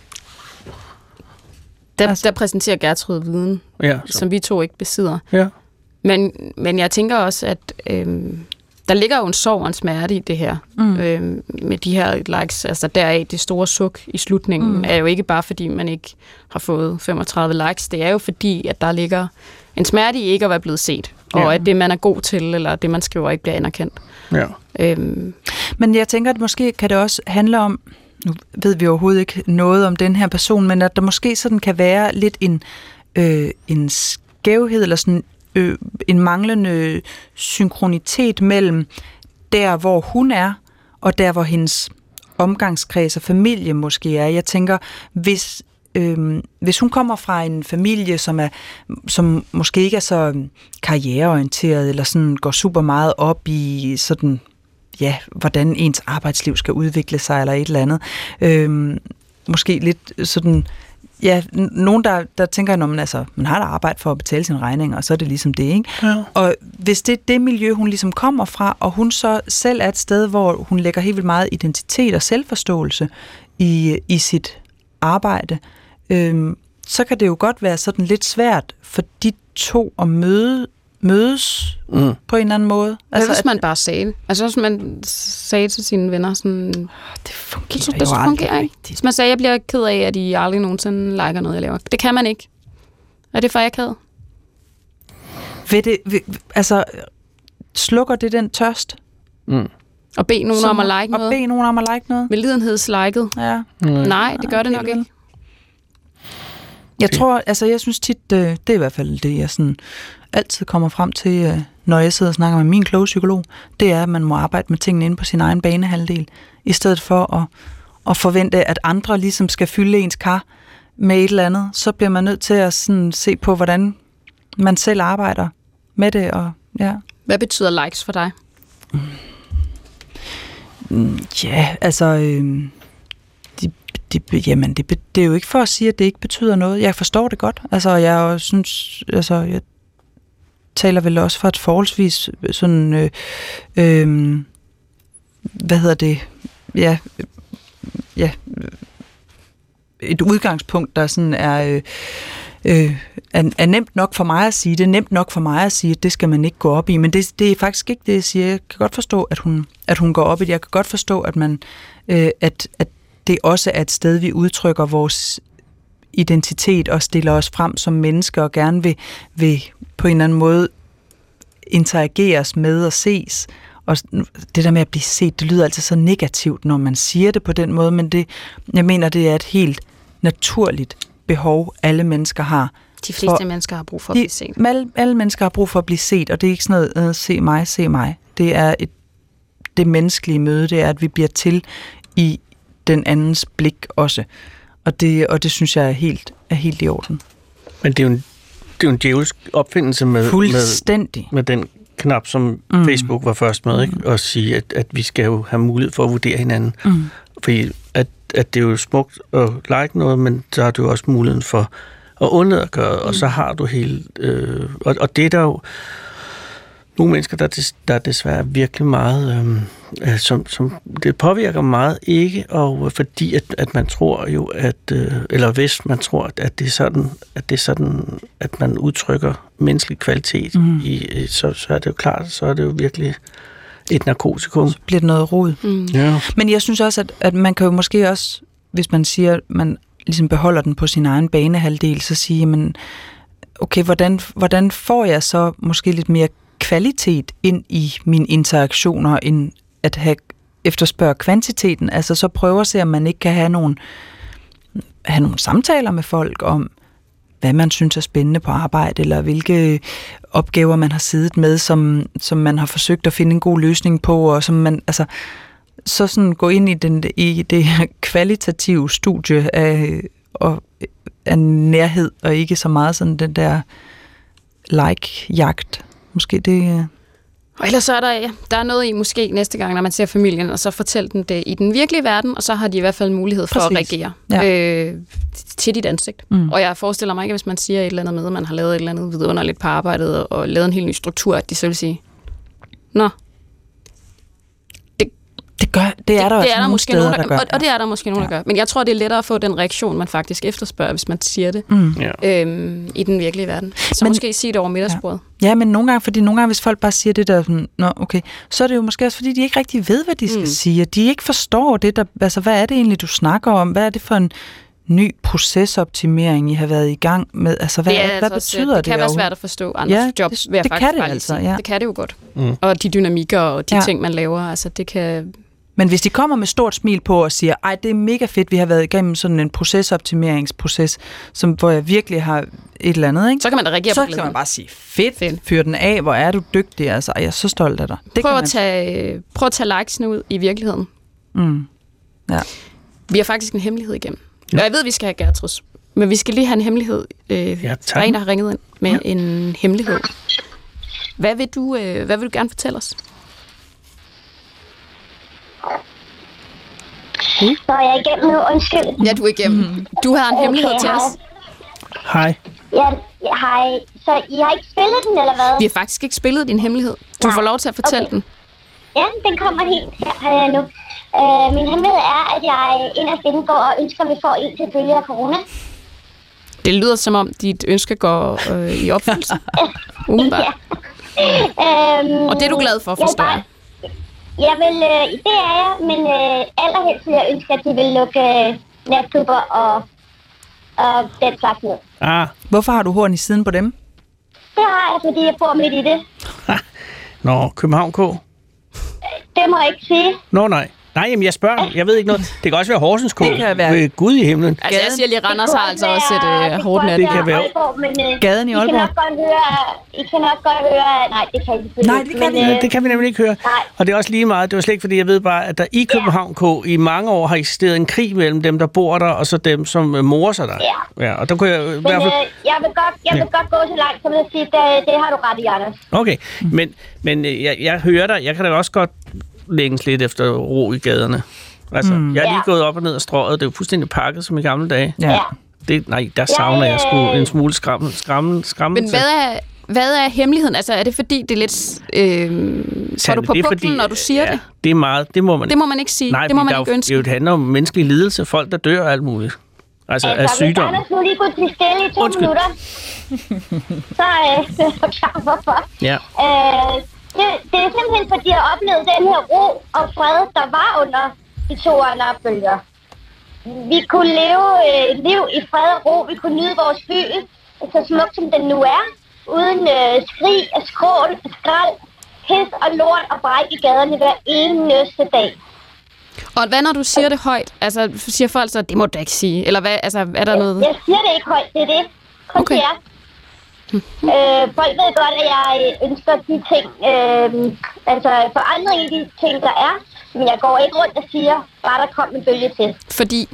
Der præsenterer Gertrud viden, som vi 2 ikke besidder. Ja. Men jeg tænker også, at der ligger jo en sorg og en smerte i det her. Med de her likes. Altså deraf det store suk i slutningen er jo ikke bare fordi, man ikke har fået 35 likes. Det er jo fordi, at der ligger en smerte i ikke at være blevet set. Og at det, man er god til, eller det, man skriver, ikke bliver anerkendt. Ja. Men jeg tænker, at måske kan det også handle om, nu ved vi overhovedet ikke noget om den her person, men at der måske sådan kan være lidt en skævhed, eller sådan en manglende synkronitet mellem der, hvor hun er, og der, hvor hendes omgangskreds og familie måske er. Jeg tænker, hvis hun kommer fra en familie, som måske ikke er så karriereorienteret, eller sådan går super meget op i sådan, ja, hvordan ens arbejdsliv skal udvikle sig, eller et eller andet. Måske lidt sådan, ja, nogen, der tænker, når man har et arbejde for at betale sine regninger, og så er det ligesom det, ikke? Ja. Og hvis det er det miljø, hun ligesom kommer fra, og hun så selv er et sted, hvor hun lægger helt vildt meget identitet og selvforståelse i sit arbejde, så kan det jo godt være sådan lidt svært for de 2 at mødes på en eller anden måde. Altså, hvis man bare sagde det. Altså, hvis man sagde til sine venner sådan... Det fungerer ikke. Hvis man sagde, jeg bliver ked af, at I aldrig nogensinde liker noget, jeg laver. Det kan man ikke. Er det for akavet? Slukker det den tørst? Og bede nogen om at like noget? Og bede nogen om at like noget? Medlidenhedsliket? Ja. Nej, det gør det nok ikke. Jeg synes tit, det er i hvert fald det, jeg sådan altid kommer frem til, når jeg sidder og snakker med min kloge psykolog, det er, at man må arbejde med tingene inde på sin egen banehalvdel, i stedet for at forvente, at andre ligesom skal fylde ens kar med et eller andet. Så bliver man nødt til at sådan se på, hvordan man selv arbejder med det. Og, ja. Hvad betyder likes for dig? Ja, altså... Det er jo ikke for at sige, at det ikke betyder noget. Jeg forstår det godt. Altså, jeg synes... Altså, jeg taler vel også for et forholdsvis sådan... hvad hedder det? Ja... Et udgangspunkt, der sådan er nemt nok for mig at sige. Det er nemt nok for mig at sige, at det skal man ikke gå op i. Men det er faktisk ikke det, jeg siger. Jeg kan godt forstå, at hun går op i det. Jeg kan godt forstå, at man... at det også er et sted, vi udtrykker vores identitet og stiller os frem som mennesker og gerne vil på en eller anden måde interageres med og ses. Og det der med at blive set, det lyder altid så negativt, når man siger det på den måde, men jeg mener, det er et helt naturligt behov, alle mennesker har. De fleste mennesker har brug for at blive set. Alle mennesker har brug for at blive set, og det er ikke sådan noget, se mig. Det er det menneskelige møde, det er, at vi bliver til i den andens blik også. Og det synes jeg er helt i orden. Men det er jo en djævelsk opfindelse med den knap, som Facebook var først med, ikke? At sige, at vi skal jo have mulighed for at vurdere hinanden. Fordi at det er jo smukt at like noget, men så har du jo også muligheden for at undlade at gøre, og så har du hele... og det er der jo nogle mennesker, der desværre virkelig meget... som det påvirker meget ikke, og fordi at man tror jo, eller hvis man tror, at det er sådan, at man udtrykker menneskelig kvalitet, så er det jo klart, så er det jo virkelig et narkotikum. Så bliver det noget rod. Ja. Men jeg synes også, at man kan jo måske også, hvis man siger, at man ligesom beholder den på sin egen banehalvdel, så siger man, okay, hvordan får jeg så måske lidt mere kvalitet ind i mine interaktioner, end at efterspørge kvantiteten, altså så prøver at se, om man ikke kan have nogle samtaler med folk om, hvad man synes er spændende på arbejde, eller hvilke opgaver man har siddet med, som man har forsøgt at finde en god løsning på, og som man, altså, så sådan gå ind i det her kvalitative studie af nærhed, og ikke så meget sådan den der like-jagt. Måske det... Og ellers så er der er noget i måske næste gang, når man ser familien, og så fortæller den det i den virkelige verden, og så har de i hvert fald mulighed for at reagere til dit ansigt. Og jeg forestiller mig ikke, hvis man siger et eller andet med, at man har lavet et eller andet vidunderligt på arbejdet, og lavet en helt ny struktur, at de så vil sige, nå, det er der også nogle steder, der gør. Og det er der måske nogen, der gør. Men jeg tror, det er lettere at få den reaktion, man faktisk efterspørger, hvis man siger det i den virkelige verden. Så måske sige det over middagsbordet. Ja, men nogle gange, hvis folk bare siger det der, sådan, nå, okay, så er det jo måske også, fordi de ikke rigtig ved, hvad de skal sige. De ikke forstår det, altså hvad er det egentlig, du snakker om? Hvad er det for en ny procesoptimering, I har været i gang med? Altså, hvad betyder det? Det kan være svært at forstå andres jobs. Det kan det altså, ja. Det kan det jo godt. Og de dynamikker og de ting, man laver, altså det kan... Men hvis de kommer med stort smil på og siger, ej, det er mega fedt, vi har været igennem sådan en procesoptimeringsproces, hvor jeg virkelig har et eller andet, ikke? Så kan man da reagere på glæden. Så kan man bare sige, fedt, fyr den af, hvor er du dygtig, altså, jeg er så stolt af dig. Prøv at tage likesene ud i virkeligheden. Ja. Vi har faktisk en hemmelighed igennem. Ja. Og jeg ved, vi skal have Gertrud, men vi skal lige have en hemmelighed. Der er en, der har ringet ind med en hemmelighed. Hvad vil du gerne fortælle os? Så er jeg igennem nu, undskyld. Ja, du er igennem. Du har en hemmelighed til os. Hej. Ja, hej. Så I har ikke spillet den, eller hvad? Vi har faktisk ikke spillet din hemmelighed. Du får lov til at fortælle den. Ja, den kommer helt her nu. Min hemmelighed er, at jeg inderst inde går og ønsker, at vi får en til følge af corona. Det lyder som om, dit ønske går i opfyldelse. Umiddelbart. Og det er du glad for, forstår jeg? Jeg vil, det er jeg, men allerhelst vil jeg ønske, at de vil lukke natklubber og den slags ned. Hvorfor har du horn i siden på dem? Det har jeg, fordi jeg bor midt i det. Nå, København K? Det må jeg ikke sige. Nå, nej. Nej, jamen jeg spørger. Jeg ved ikke noget. Det kan også være Horsens K. Det kan være. Gud i himlen. Altså, jeg siger lige, Randers har altså også et hårdt net. Det kan være Gaden i Aalborg. I kan nok godt høre... Nej, det kan I selvfølgelig. Nej, det kan vi Det kan vi nemlig ikke høre. Nej. Og det er også lige meget. Det var slet ikke, fordi jeg ved bare, at der i København K i mange år har eksisteret en krig mellem dem, der bor der, og så dem, som morer sig der. Ja. Og der kunne jeg i Men hvert fald... jeg vil godt gå så langt, som at sige, det har du ret i, Anders. Okay, men jeg hører dig. Jeg kan da også godt længes lidt efter ro i gaderne. Altså, jeg er lige gået op og ned og strøget. Det er jo fuldstændig pakket som i gamle dage. Ja. Der savner jeg sgu en smule skræmme. Men hvad er hemmeligheden? Altså, er det fordi, det er lidt... får du på puklen, når du siger det? Det er meget. Det må man Det må man ikke sige. Nej, det må man ikke ønske. Det handler om menneskelig lidelse. Folk, der dør og alt muligt. Altså af sygdom. Anders nu lige gå til stille i 2 minutter, så er jeg klar hvorfor. Ja. Det er simpelthen, fordi jeg oplevede den her ro og fred, der var under de 2 andre bølger. Vi kunne leve et liv i fred og ro. Vi kunne nyde vores by, så smukt som den nu er. Uden skrig og skrål, skrald, pis og lort og bræk i gaderne hver eneste dag. Og hvad når du siger det højt? Altså, siger folk så, det må du ikke sige? Eller hvad, altså, er der noget... Jeg siger det ikke højt, det er det. Kun til jer. Folk ved godt, at jeg ønsker de ting, altså forandring i de ting, der er. Men jeg går ikke rundt og siger, bare der kom en bølge til. Fordi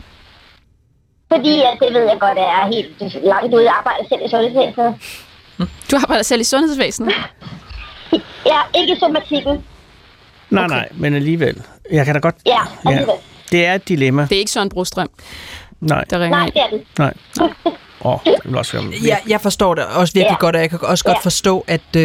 at det ved jeg godt, at jeg er helt langt ude. Jeg arbejder selv i sundhedsvæsenet. Du arbejder selv i sundhedsvæsenet? Ja, ikke i somatikken. Nej, men alligevel. Jeg kan da godt... Ja, alligevel. Det er et dilemma. Det er ikke Søren Brostrøm, Nej. der ringer Nej, ind. det er det. Nej. Det vil også være... Jeg forstår det også virkelig godt, og jeg kan også godt forstå,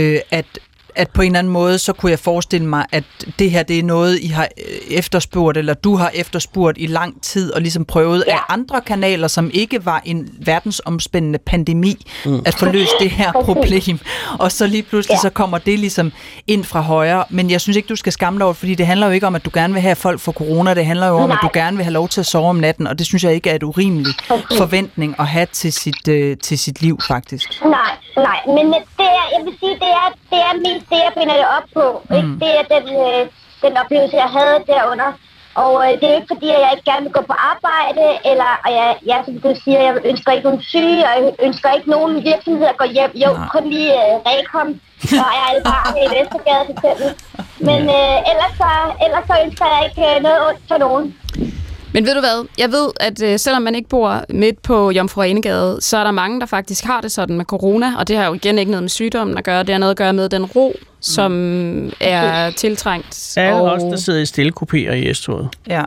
at på en eller anden måde, så kunne jeg forestille mig, at det her, det er noget, I har efterspurgt, eller du har efterspurgt i lang tid, og ligesom prøvet af andre kanaler, som ikke var en verdensomspændende pandemi, at få løst det her problem. Og så lige pludselig, så kommer det ligesom ind fra højre. Men jeg synes ikke, du skal skamme dig over, fordi det handler jo ikke om, at du gerne vil have, at folk får corona. Det handler jo om, at du gerne vil have lov til at sove om natten, og det synes jeg ikke er et urimeligt forventning at have til sit liv, faktisk. Nej, men det er, jeg vil sige, det er mest det, jeg finder det op på. Ikke? Det er den oplevelse, jeg havde derunder. Og det er ikke fordi, at jeg ikke gerne vil gå på arbejde, eller jeg som du siger, jeg ønsker ikke nogen syge, og jeg ønsker ikke nogen virksomhed at gå hjem. Jo, kun lige Rekom, og jeg er bare i Vestergade til eksempel. Men ellers så ønsker jeg ikke noget ondt for nogen. Men ved du hvad? Jeg ved, at selvom man ikke bor midt på Jomfru Anegade, så er der mange, der faktisk har det sådan med corona, og det har jo igen ikke noget med sygdommen at gøre. Det har noget at gøre med den ro, som er tiltrængt. Alle os, der sidder i stillekupéer i S-toget. Ja.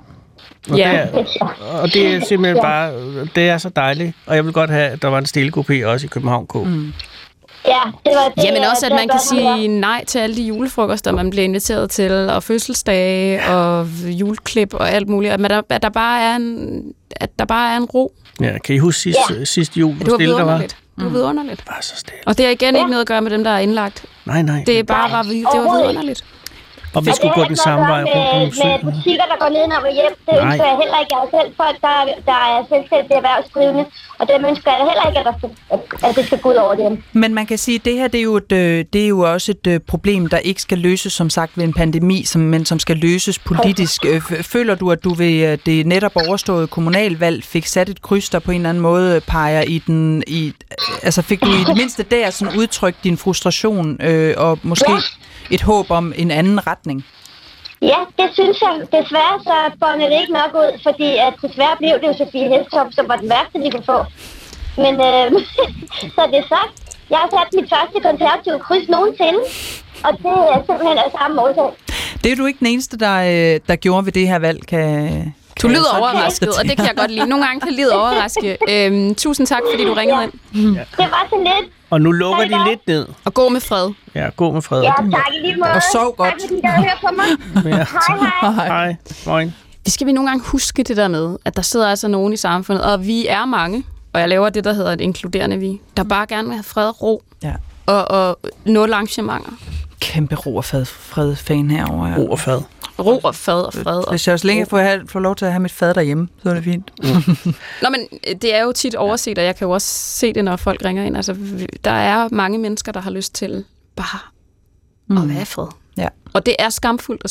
Og det er simpelthen bare, det er så dejligt. Og jeg vil godt have, at der var en stillekupé også i København K. Ja, det var det. Jamen også, at man kan sige nej til alle de julefrokoster, man bliver inviteret til, og fødselsdage, og juleklip og alt muligt. Men at der bare er en ro. Ja, kan I huske sidste jul, hvor stille der var? Det var vidunderligt. Bare så stille. Og det er igen ikke noget at gøre med dem, der er indlagt. Nej. Det er bare det var vidunderligt. Og vi skulle gå den samme vej rundt om med butikker, der går nedenom og hjem. Det ønsker jeg heller ikke. Jeg har selv folk, der er selvstændige erhvervsdrivende, og dem ønsker jeg heller ikke, at det skal gå ud over dem. Men man kan sige, at det her det er jo også et problem, der ikke skal løses, som sagt, ved en pandemi, men som skal løses politisk. Føler du, at du ved det netop overståede kommunalvalg fik sat et kryds, der på en eller anden måde peger altså fik du i det mindste der sådan udtrykt din frustration og måske et håb om en anden retning? Ja, det synes jeg. Desværre så båndede det ikke nok ud, fordi at desværre blev det jo Sofie Helstrup, som var den værste, vi kunne få. Men så det er sagt. Jeg har sat mit første konservative kryds nogensinde, og det er simpelthen af samme årsag. Det er du ikke den eneste, der gjorde ved det her valg, kan du lyder overrasket, og det kan jeg godt lide. Nogle gange kan lide overraske. Tusind tak, fordi du ringede ind. Det var så lidt. Og nu lukker de lidt ned. Og gå med fred. Ja, gå med fred. Ja, tak i lige måde. Og sov godt. Tak, fordi I hører på mig. Hej. Moin. Det skal vi nogle gange huske det der med, at der sidder altså nogen i samfundet, og vi er mange, og jeg laver det, der hedder et inkluderende vi, der bare gerne vil have fred og ro. Ja. Og nul arrangementer. Kæmpe ro og fred fan herovre. Ro og fad. Ro og fad og fred. Hvis jeg også længe får lov til at have mit fad derhjemme, så er det fint. Nå, men det er jo tit overset, og jeg kan jo også se det, når folk ringer ind. Altså, der er mange mennesker, der har lyst til bare at være fred. Ja. Og det er skamfuldt at sige.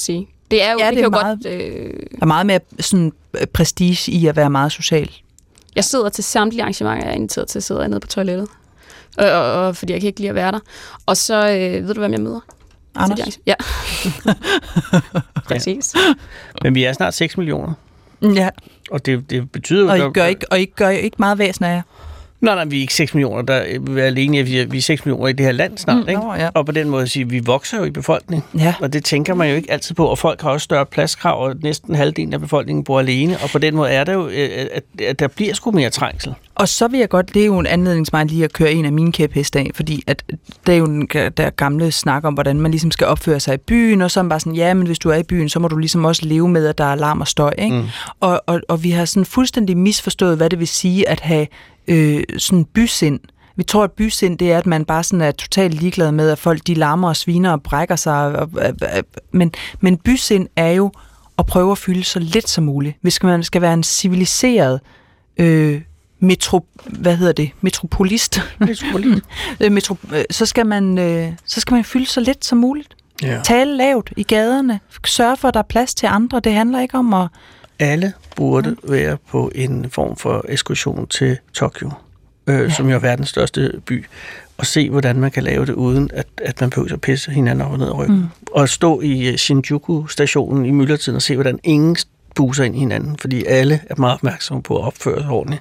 Det er jo, Ja, det kan jo meget, godt... Der er meget mere sådan, prestige i at være meget social. Jeg sidder til samtlige arrangementer, jeg er inviteret til at sidde nede på toilettet. Og fordi jeg kan ikke lide at være der. Og så ved du, hvem jeg møder? Anders? Ja. Præcis. Men vi er snart 6 millioner. Ja, Og det betyder jo... og I gør ikke meget væsen af jer. Nej, vi er ikke 6 millioner. Der vil alene, vi er 6 millioner i det her land snart, ikke? Ja. Og på den måde sige, vi vokser jo i befolkning. Ja. Og det tænker man jo ikke altid på. Og folk har også større pladskrav, og næsten halvdelen af befolkningen bor alene. Og på den måde er der jo, at der bliver sgu mere trængsel. Og så vil jeg godt, det er jo en anledning til mig lige at køre en af mine kæpheste af, fordi at det er jo den der gamle snak om, hvordan man ligesom skal opføre sig i byen, og så er man bare sådan, ja, men hvis du er i byen, så må du ligesom også leve med, at der er larm og støj, ikke? Og vi har sådan fuldstændig misforstået, hvad det vil sige at have sådan bysind. Vi tror, at bysind, det er, at man bare sådan er totalt ligeglad med, at folk de larmer og sviner og brækker sig. Men bysind er jo at prøve at fylde så lidt som muligt. Hvis man skal være en civiliseret metropolist. Så skal man fylde så lidt som muligt. Ja. Tale lavt i gaderne. Sørge for, at der er plads til andre. Det handler ikke om at... Alle burde være på en form for ekskursion til Tokyo, som jo er verdens største by, og se, hvordan man kan lave det, uden at man behøver at pisse hinanden op og ned i ryggen. Og stå i Shinjuku-stationen i myldretiden og se, hvordan ingen buser ind i hinanden, fordi alle er meget opmærksomme på at opføre sig ordentligt.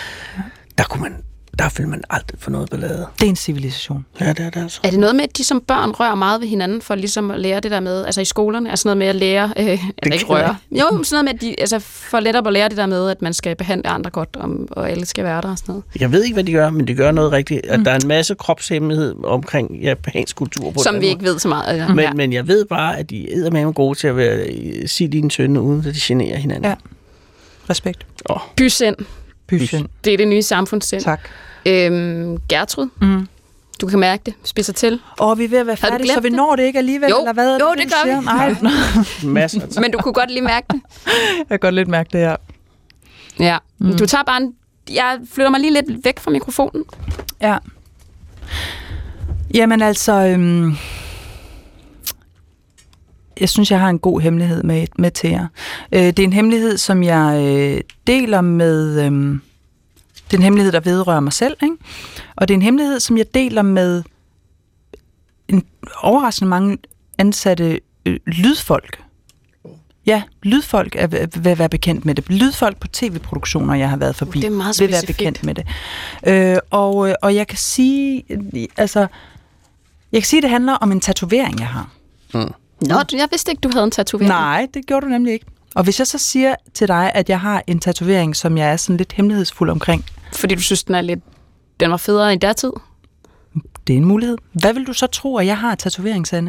Der vil man aldrig få noget ballade. Det er en civilisation. Ja, det er det altså. Er det noget med, at de som børn rører meget ved hinanden, for ligesom at lære det der med, altså i skolerne, altså noget med at lære, ikke røre. Jo, sådan noget med, at de, altså for lettere at lære det der med, at man skal behandle andre godt, og alle skal være der og sådan noget. Jeg ved ikke, hvad de gør, men de gør noget rigtigt. At der er en masse kropshemmelighed omkring japansk kultur. På som vi ikke ved så meget. Men jeg ved bare, at de er gode til at sige dine tønde, uden at de generer hinanden. Ja. Respekt. Bysind. Bysind. Det er det nye samfundssind. Tak. Gertrud, du kan mærke det. Spidser til. Vi er ved at være færdige, så vi når det ikke alligevel, jo. eller hvad? Jo, det gør vi. Nej. Masser. Men du kunne godt lige mærke det. Jeg kan godt lidt mærke det her. Ja. Du tager bare jeg flytter mig lige lidt væk fra mikrofonen. Ja. Jamen altså... Jeg synes, jeg har en god hemmelighed med til jer. Det er en hemmelighed, som jeg deler med... det er en hemmelighed, der vedrører mig selv, ikke? Og det er en hemmelighed, som jeg deler med en overraskende mange ansatte lydfolk. Ja, lydfolk vil være bekendt med det. Lydfolk på tv-produktioner, jeg har været forbi, det er meget vil være bekendt med det. Og jeg kan sige, altså, det handler om en tatovering, jeg har. Nå, jeg vidste ikke, du havde en tatovering. Nej, det gjorde du nemlig ikke. Og hvis jeg så siger til dig, at jeg har en tatovering, som jeg er sådan lidt hemmelighedsfuld omkring. Fordi du synes, den var federe i datid? Det er en mulighed. Hvad vil du så tro, at jeg har tatovering, Sanne?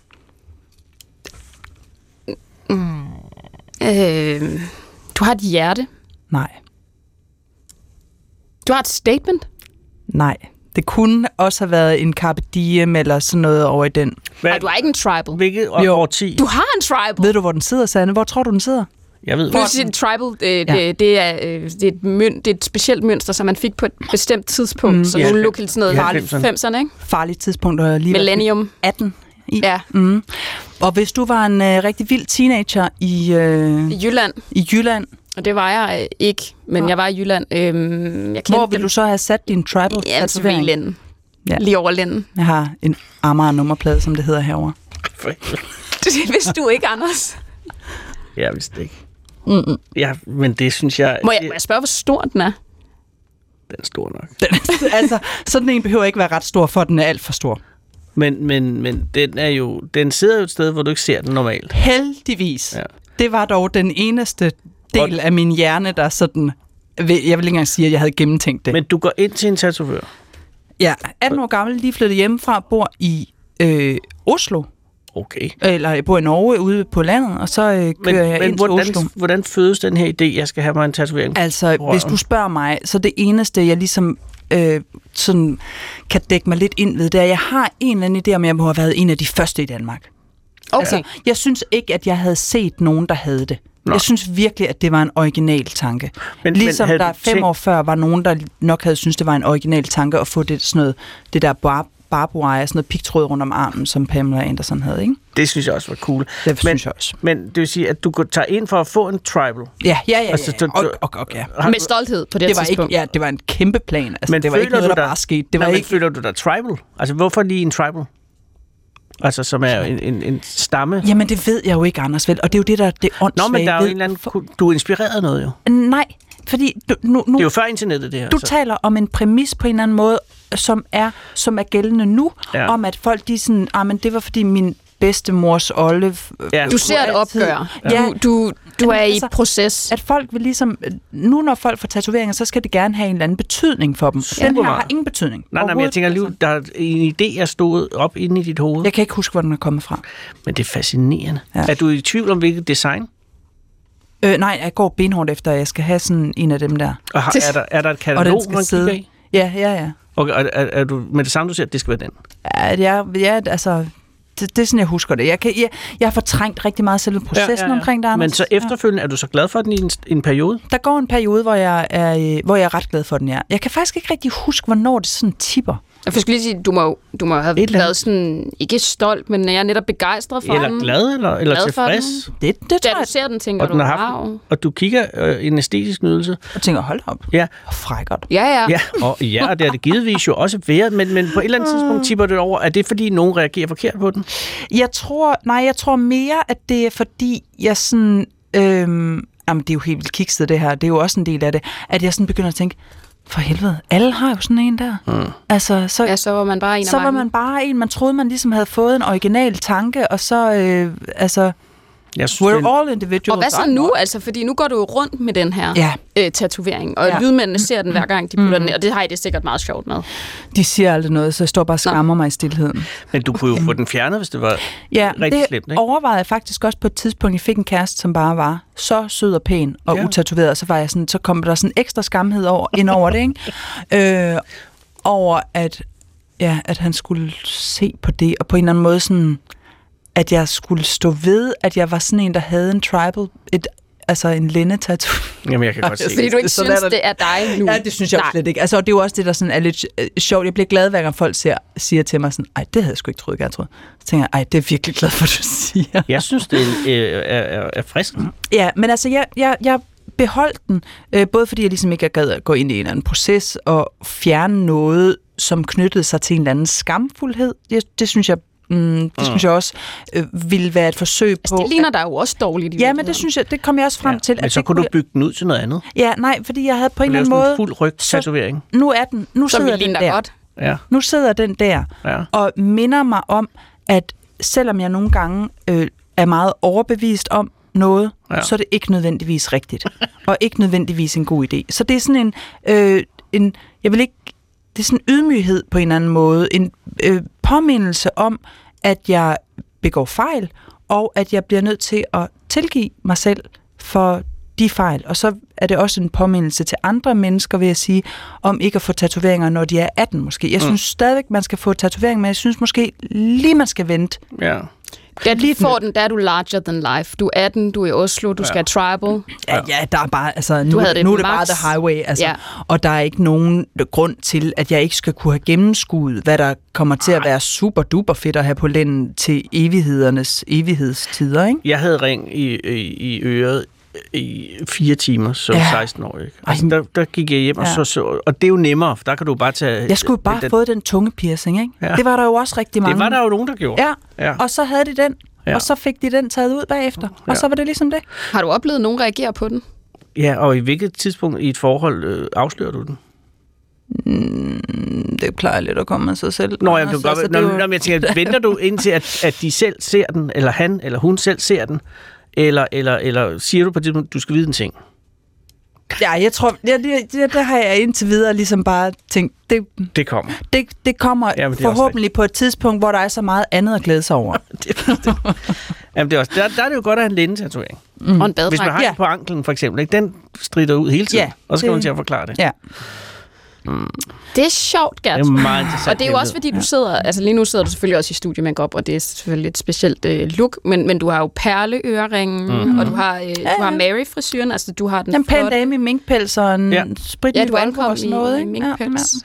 Du har et hjerte. Nej. Du har et statement. Nej. Det kunne også have været en Carpe Diem eller sådan noget over i den. Nej, du har ikke en tribal. Hvilket årti? Du har en tribal. Ved du, hvor den sidder, Sanne? Hvor tror du, den sidder? Jeg ved, hvor en tribal, det er et specielt mønster, som man fik på et bestemt tidspunkt. Så nu lukket sådan noget 90'erne, ikke? Farligt tidspunkt, og lige Millennium. 18 i. Ja. Og hvis du var en rigtig vild teenager i Jylland. Og det var jeg ikke, men jeg var i Jylland. Hvor vil du så have sat din tribal? Ja, så ved lænden. Ja. Lige over lænden. Jeg har en Amager nummerplade, som det hedder herovre. Det vidste du ikke, Anders. Jeg vidste ikke. Ja, men det synes jeg... Må jeg spørge, hvor stor den er? Den er stor nok. Altså, sådan en behøver ikke være ret stor, for den er alt for stor. Men den sidder jo et sted, hvor du ikke ser den normalt. Heldigvis. Ja. Det var dog den eneste del af min hjerne, der sådan... Jeg vil ikke engang sige, at jeg havde gennemtænkt det. Men du går ind til en tatovør? Ja, 18 år gammel, lige flyttet hjemmefra, bor i Oslo. Okay. Eller jeg bor i Norge, ude på landet, og så kører jeg ind til Oslo. Hvordan fødes den her idé, jeg skal have mig en tatovering? Altså, hvis du spørger mig, så det eneste, jeg ligesom sådan kan dække mig lidt ind ved, det er, at jeg har en eller anden idé, om jeg må have været en af de første i Danmark. Okay. Altså, jeg synes ikke, at jeg havde set nogen, der havde det. Nå. Jeg synes virkelig, at det var en original tanke. Ligesom der 5 år før var nogen, der nok havde synes det var en original tanke at få det, sådan noget, det der barbwire, sådan noget pigtråd rundt om armen, som Pamela Anderson havde, ikke? Det synes jeg også var cool. Det synes jeg også. Men det vil sige, at du tager ind for at få en tribal? Ja. Altså, Ja. Med stolthed på det tidspunkt. Det var en kæmpe plan. Altså, Men det var ikke noget, der bare skete. Det var ikke... føler du dig tribal? Altså, hvorfor lige en tribal? Altså, som er en stamme? Jamen, det ved jeg jo ikke, Anders, vel? Og det er jo det, der det åndssvage. Nå, men der er jo en eller anden... Du er inspireret af noget, jo. Nej, fordi... Nu, det er jo før internettet, det her. Du taler om en præmis på en eller anden måde, som er gældende nu, om at folk, de sådan... men det var fordi min bedstemors olde... Ja. Du ser et opgør. Ja. Du er i proces. At folk vil ligesom... Nu når folk får tatoveringer, så skal det gerne have en eller anden betydning for dem. Den her har ingen betydning. Nej, men jeg tænker lige, der er en idé, jeg stod op inde i dit hoved. Jeg kan ikke huske, hvor den er kommet fra. Men det er fascinerende. Ja. Er du i tvivl om, hvilket design? Nej, jeg går benhårdt efter, at jeg skal have sådan en af dem der. Og er der et katalog, man kigger i? Ja. Okay, er du med det samme, du siger, at det skal være den? Ja, altså... Det er sådan, jeg husker det. Jeg har fortrængt rigtig meget selve processen omkring det, Anders. Men så efterfølgende, er du så glad for den i en periode? Der går en periode, hvor jeg er ret glad for den, ja. Jeg kan faktisk ikke rigtig huske, hvornår det sådan tipper. Jeg skulle lige sige, du må have været sådan, ikke stolt, men jeg er netop begejstret for den. Eller glad, eller tilfreds. Det tror jeg. Da du ser den, tænker du, wow. Og du kigger en æstetisk nydelse. Og tænker, hold op. Ja. Frækkert. Ja. Og det er det givetvis jo også været, men på et eller andet tidspunkt tipper det over. Er det, fordi nogen reagerer forkert på den? Jeg tror mere, at det er, fordi jeg sådan... Jamen, det er jo helt vildt kikset, det her. Det er jo også en del af det. At jeg sådan begynder at tænke, for helvede, alle har jo sådan en der. Altså, så var man bare en af Så var man bare en. Man troede, man ligesom havde fået en original tanke, og så, we're all individuals. Og hvad så nu? Altså, fordi nu går du jo rundt med den her tatovering, og lydmændene ser den hver gang, de putter den ned, og det har I det sikkert meget sjovt med. De siger aldrig noget, så jeg står bare og skammer mig i stilheden. Men du kunne jo få den fjernet, hvis det var rigtig slemt, ikke? Overvejede jeg faktisk også på et tidspunkt. Jeg fik en kæreste, som bare var så sød og pæn og utatoveret, og så var jeg sådan, så kom der sådan ekstra skamhed ind over det, ikke? Over at han skulle se på det, og på en eller anden måde sådan, at jeg skulle stå ved, at jeg var sådan en, der havde en tribal, altså en lændetattoo. Jamen, jeg kan godt se det. Fordi du ikke synes, det er dig nu. Ja, det synes jeg slet ikke. Altså, det er jo også det, der sådan er lidt sjovt. Jeg bliver glad, hver gang folk siger til mig sådan, ej, det havde jeg sgu ikke troet, Gertrud. Så tænker jeg, ej, det er virkelig glad for, du siger. Jeg synes, det er frisk. Ja, men altså, jeg beholdt den, både fordi jeg ligesom ikke gad at gå ind i en eller anden proces og fjerne noget, som knyttede sig til en eller anden skamfuldhed. Det synes jeg synes jeg også ville være et forsøg på... Altså, det ligner dig jo også dårligt. Ja, men det synes jeg, det kom jeg også frem til. Men så kunne du bygge den ud til noget andet? Ja, nej, fordi jeg havde på en eller anden måde... en fuld ryg-tatovering. Nu sidder den der. Godt. Ja. Nu sidder den der, og minder mig om, at selvom jeg nogle gange er meget overbevist om noget, så er det ikke nødvendigvis rigtigt. Og ikke nødvendigvis en god idé. Så det er sådan en jeg vil ikke... Det er sådan en ydmyghed på en eller anden måde. En påmindelse om, at jeg begår fejl, og at jeg bliver nødt til at tilgive mig selv for de fejl. Og så er det også en påmindelse til andre mennesker, vil jeg sige, om ikke at få tatoveringer, når de er 18 måske. Jeg synes stadigvæk, man skal få tatovering, men jeg synes måske lige, man skal vente. Ja. Da du får den, der er du larger than life. Du er 18, du er i Oslo, du skal have tribal. Ja, der er bare, altså, nu er det bare the highway, altså, og der er ikke nogen grund til, at jeg ikke skal kunne have gennemskuet, hvad der kommer til at være super duper fedt at have på lænden til evighedstider, ikke? Jeg havde ring i øret i 4 timer som 16-årig. Altså, der gik jeg hjem, og det er jo nemmere, for der kan du bare tage... Jeg skulle bare have fået den tunge piercing, ikke? Ja. Det var der jo også rigtig mange. Det var der jo nogen, der gjorde. Ja. Og så havde de den, og så fik de den taget ud bagefter, og så var det ligesom det. Har du oplevet, at nogen reagerer på den? Ja, og i hvilket tidspunkt i et forhold afslører du den? Det plejer lidt at komme af sig selv. Nå, jeg tænker, venter du indtil, at de selv ser den, eller han eller hun selv ser den, eller siger du på det, du skal vide en ting? Ja, jeg tror, det har jeg indtil videre ligesom bare tænkt, det kommer. Det kommer forhåbentlig på et tidspunkt, hvor der er så meget andet at glæde sig over. Jamen, det er også, der er det jo godt at have en lændetatovering. Og en badedragt. Hvis man har en på anklen, for eksempel, ikke? Den strider ud hele tiden, og så skal man til at forklare det. Ja. Det er sjovt, Gert. Det er meget interessant. Og det er jo også, fordi du sidder... Altså lige nu sidder du selvfølgelig også i studiemakeup, og det er selvfølgelig et specielt look, men du har jo perleøreringen, og du har Mary-frisyren, altså du har den pæn dame i minkpels og en spritny du ankom og sådan noget, i minkpels.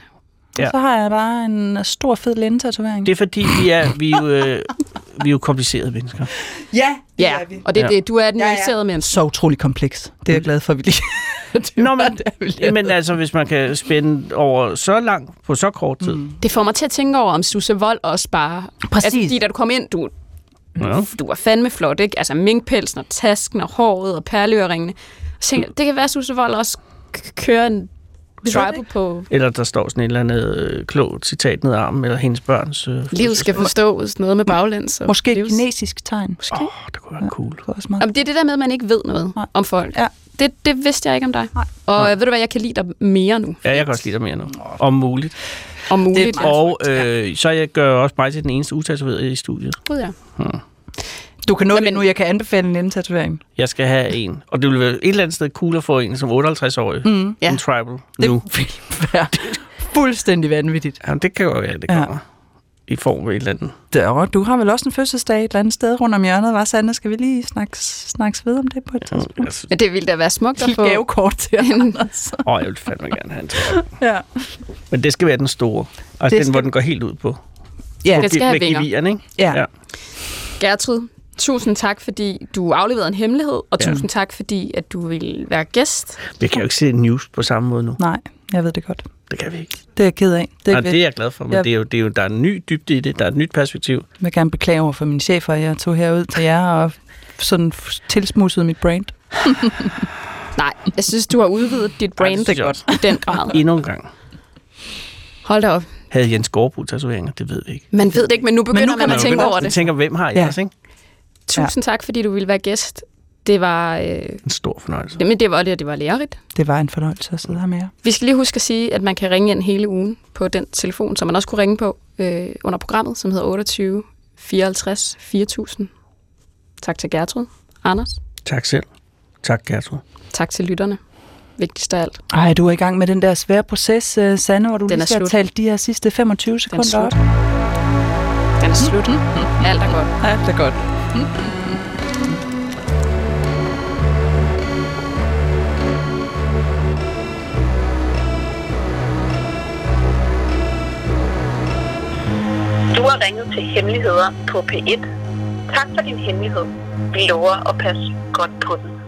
Ja. Så har jeg bare en stor, fed lændetatovering. Det er fordi, vi er jo komplicerede mennesker. Ja, ja. Og det er det, du er et nuanceret menneske. Så utrolig kompleks. Det er jeg glad for, at vi lige... men altså, hvis man kan spænde over så langt på så kort tid. Det får mig til at tænke over, om Susse Wold også bare... Præcis. Altså, fordi da du kom ind, du var fandme flot, ikke? Altså minkpelsen og tasken og håret og perleøringene. Så tænkte, det kan være, at Susse Wold også kører en tribal på... Eller der står sådan et eller andet klogt citat ned ad armen, eller hendes børns... Livet skal forstås, noget med baglæns. Måske et kinesisk tegn. Måske. Det kunne være cool. Jamen, det er det der med, at man ikke ved noget om folk. Ja. Det vidste jeg ikke om dig. Nej. Og ved du hvad, jeg kan lide dig mere nu. Ja, jeg kan også lide dig mere nu. Om muligt. Om muligt. Og så jeg gør også mig til den eneste utatoverede i studiet. Gud ja. Du kan nå det nu, jeg kan anbefale en indtatovering. Jeg skal have en. Og det vil være et eller andet sted cool at få en som 58-årig. En tribal nu. Det vil være fuldstændig vanvittigt. Ja, det kan jo være, det kommer. I form af et eller andet. Du har vel også en fødselsdag et eller andet sted rundt om hjørnet, var Sande? Skal vi lige snakkes ved om det på et tidspunkt? Ja, det ville da være smukt at få... gavekort til Anders. Jeg vil fandme gerne have en tribal. Ja. Men det skal være den store. Altså den, hvor den går helt ud på. Ja, det skal have vinger. Gevieren, ikke? Ja. Gertrud, tusind tak, fordi du afleverede en hemmelighed, og tusind tak, fordi at du ville være gæst. Vi kan jo ikke se news på samme måde nu. Nej, jeg ved det godt. Det kan vi ikke. Det er jeg ked af. Det er jeg glad for, men det er jo, der er en ny dybde i det, der er et nyt perspektiv. Jeg vil gerne beklage over for mine chefer, at jeg tog herud til jer og sådan tilsmussede mit brand. Nej, jeg synes, du har udvidet dit brand det godt i den grad. Endnu en gang. Hold da op. Havde Jens Gårdbo tatoveringer? Det ved vi ikke. Man ved det ikke, men nu begynder man at tænke over det. Jeg tænker, hvem har jeg også, ikke? Tusind tak, fordi du ville være gæst. Det var... en stor fornøjelse. Men det var lærerigt. Det var en fornøjelse at sidde her med jer. Vi skal lige huske at sige, at man kan ringe ind hele ugen på den telefon, som man også kunne ringe på under programmet, som hedder 28 54 4000. Tak til Gertrud. Anders. Tak selv. Tak, Gertrud. Tak til lytterne. Vigtigst af alt. Ej, du er i gang med den der svære proces, Sanne, hvor du lige skal have talt de her sidste 25 sekunder op. Den er slut. Alt er godt. Alt er godt. Du har ringet til Hemmeligheder på P1. Tak for din hemmelighed. Vi lover at passe godt på den.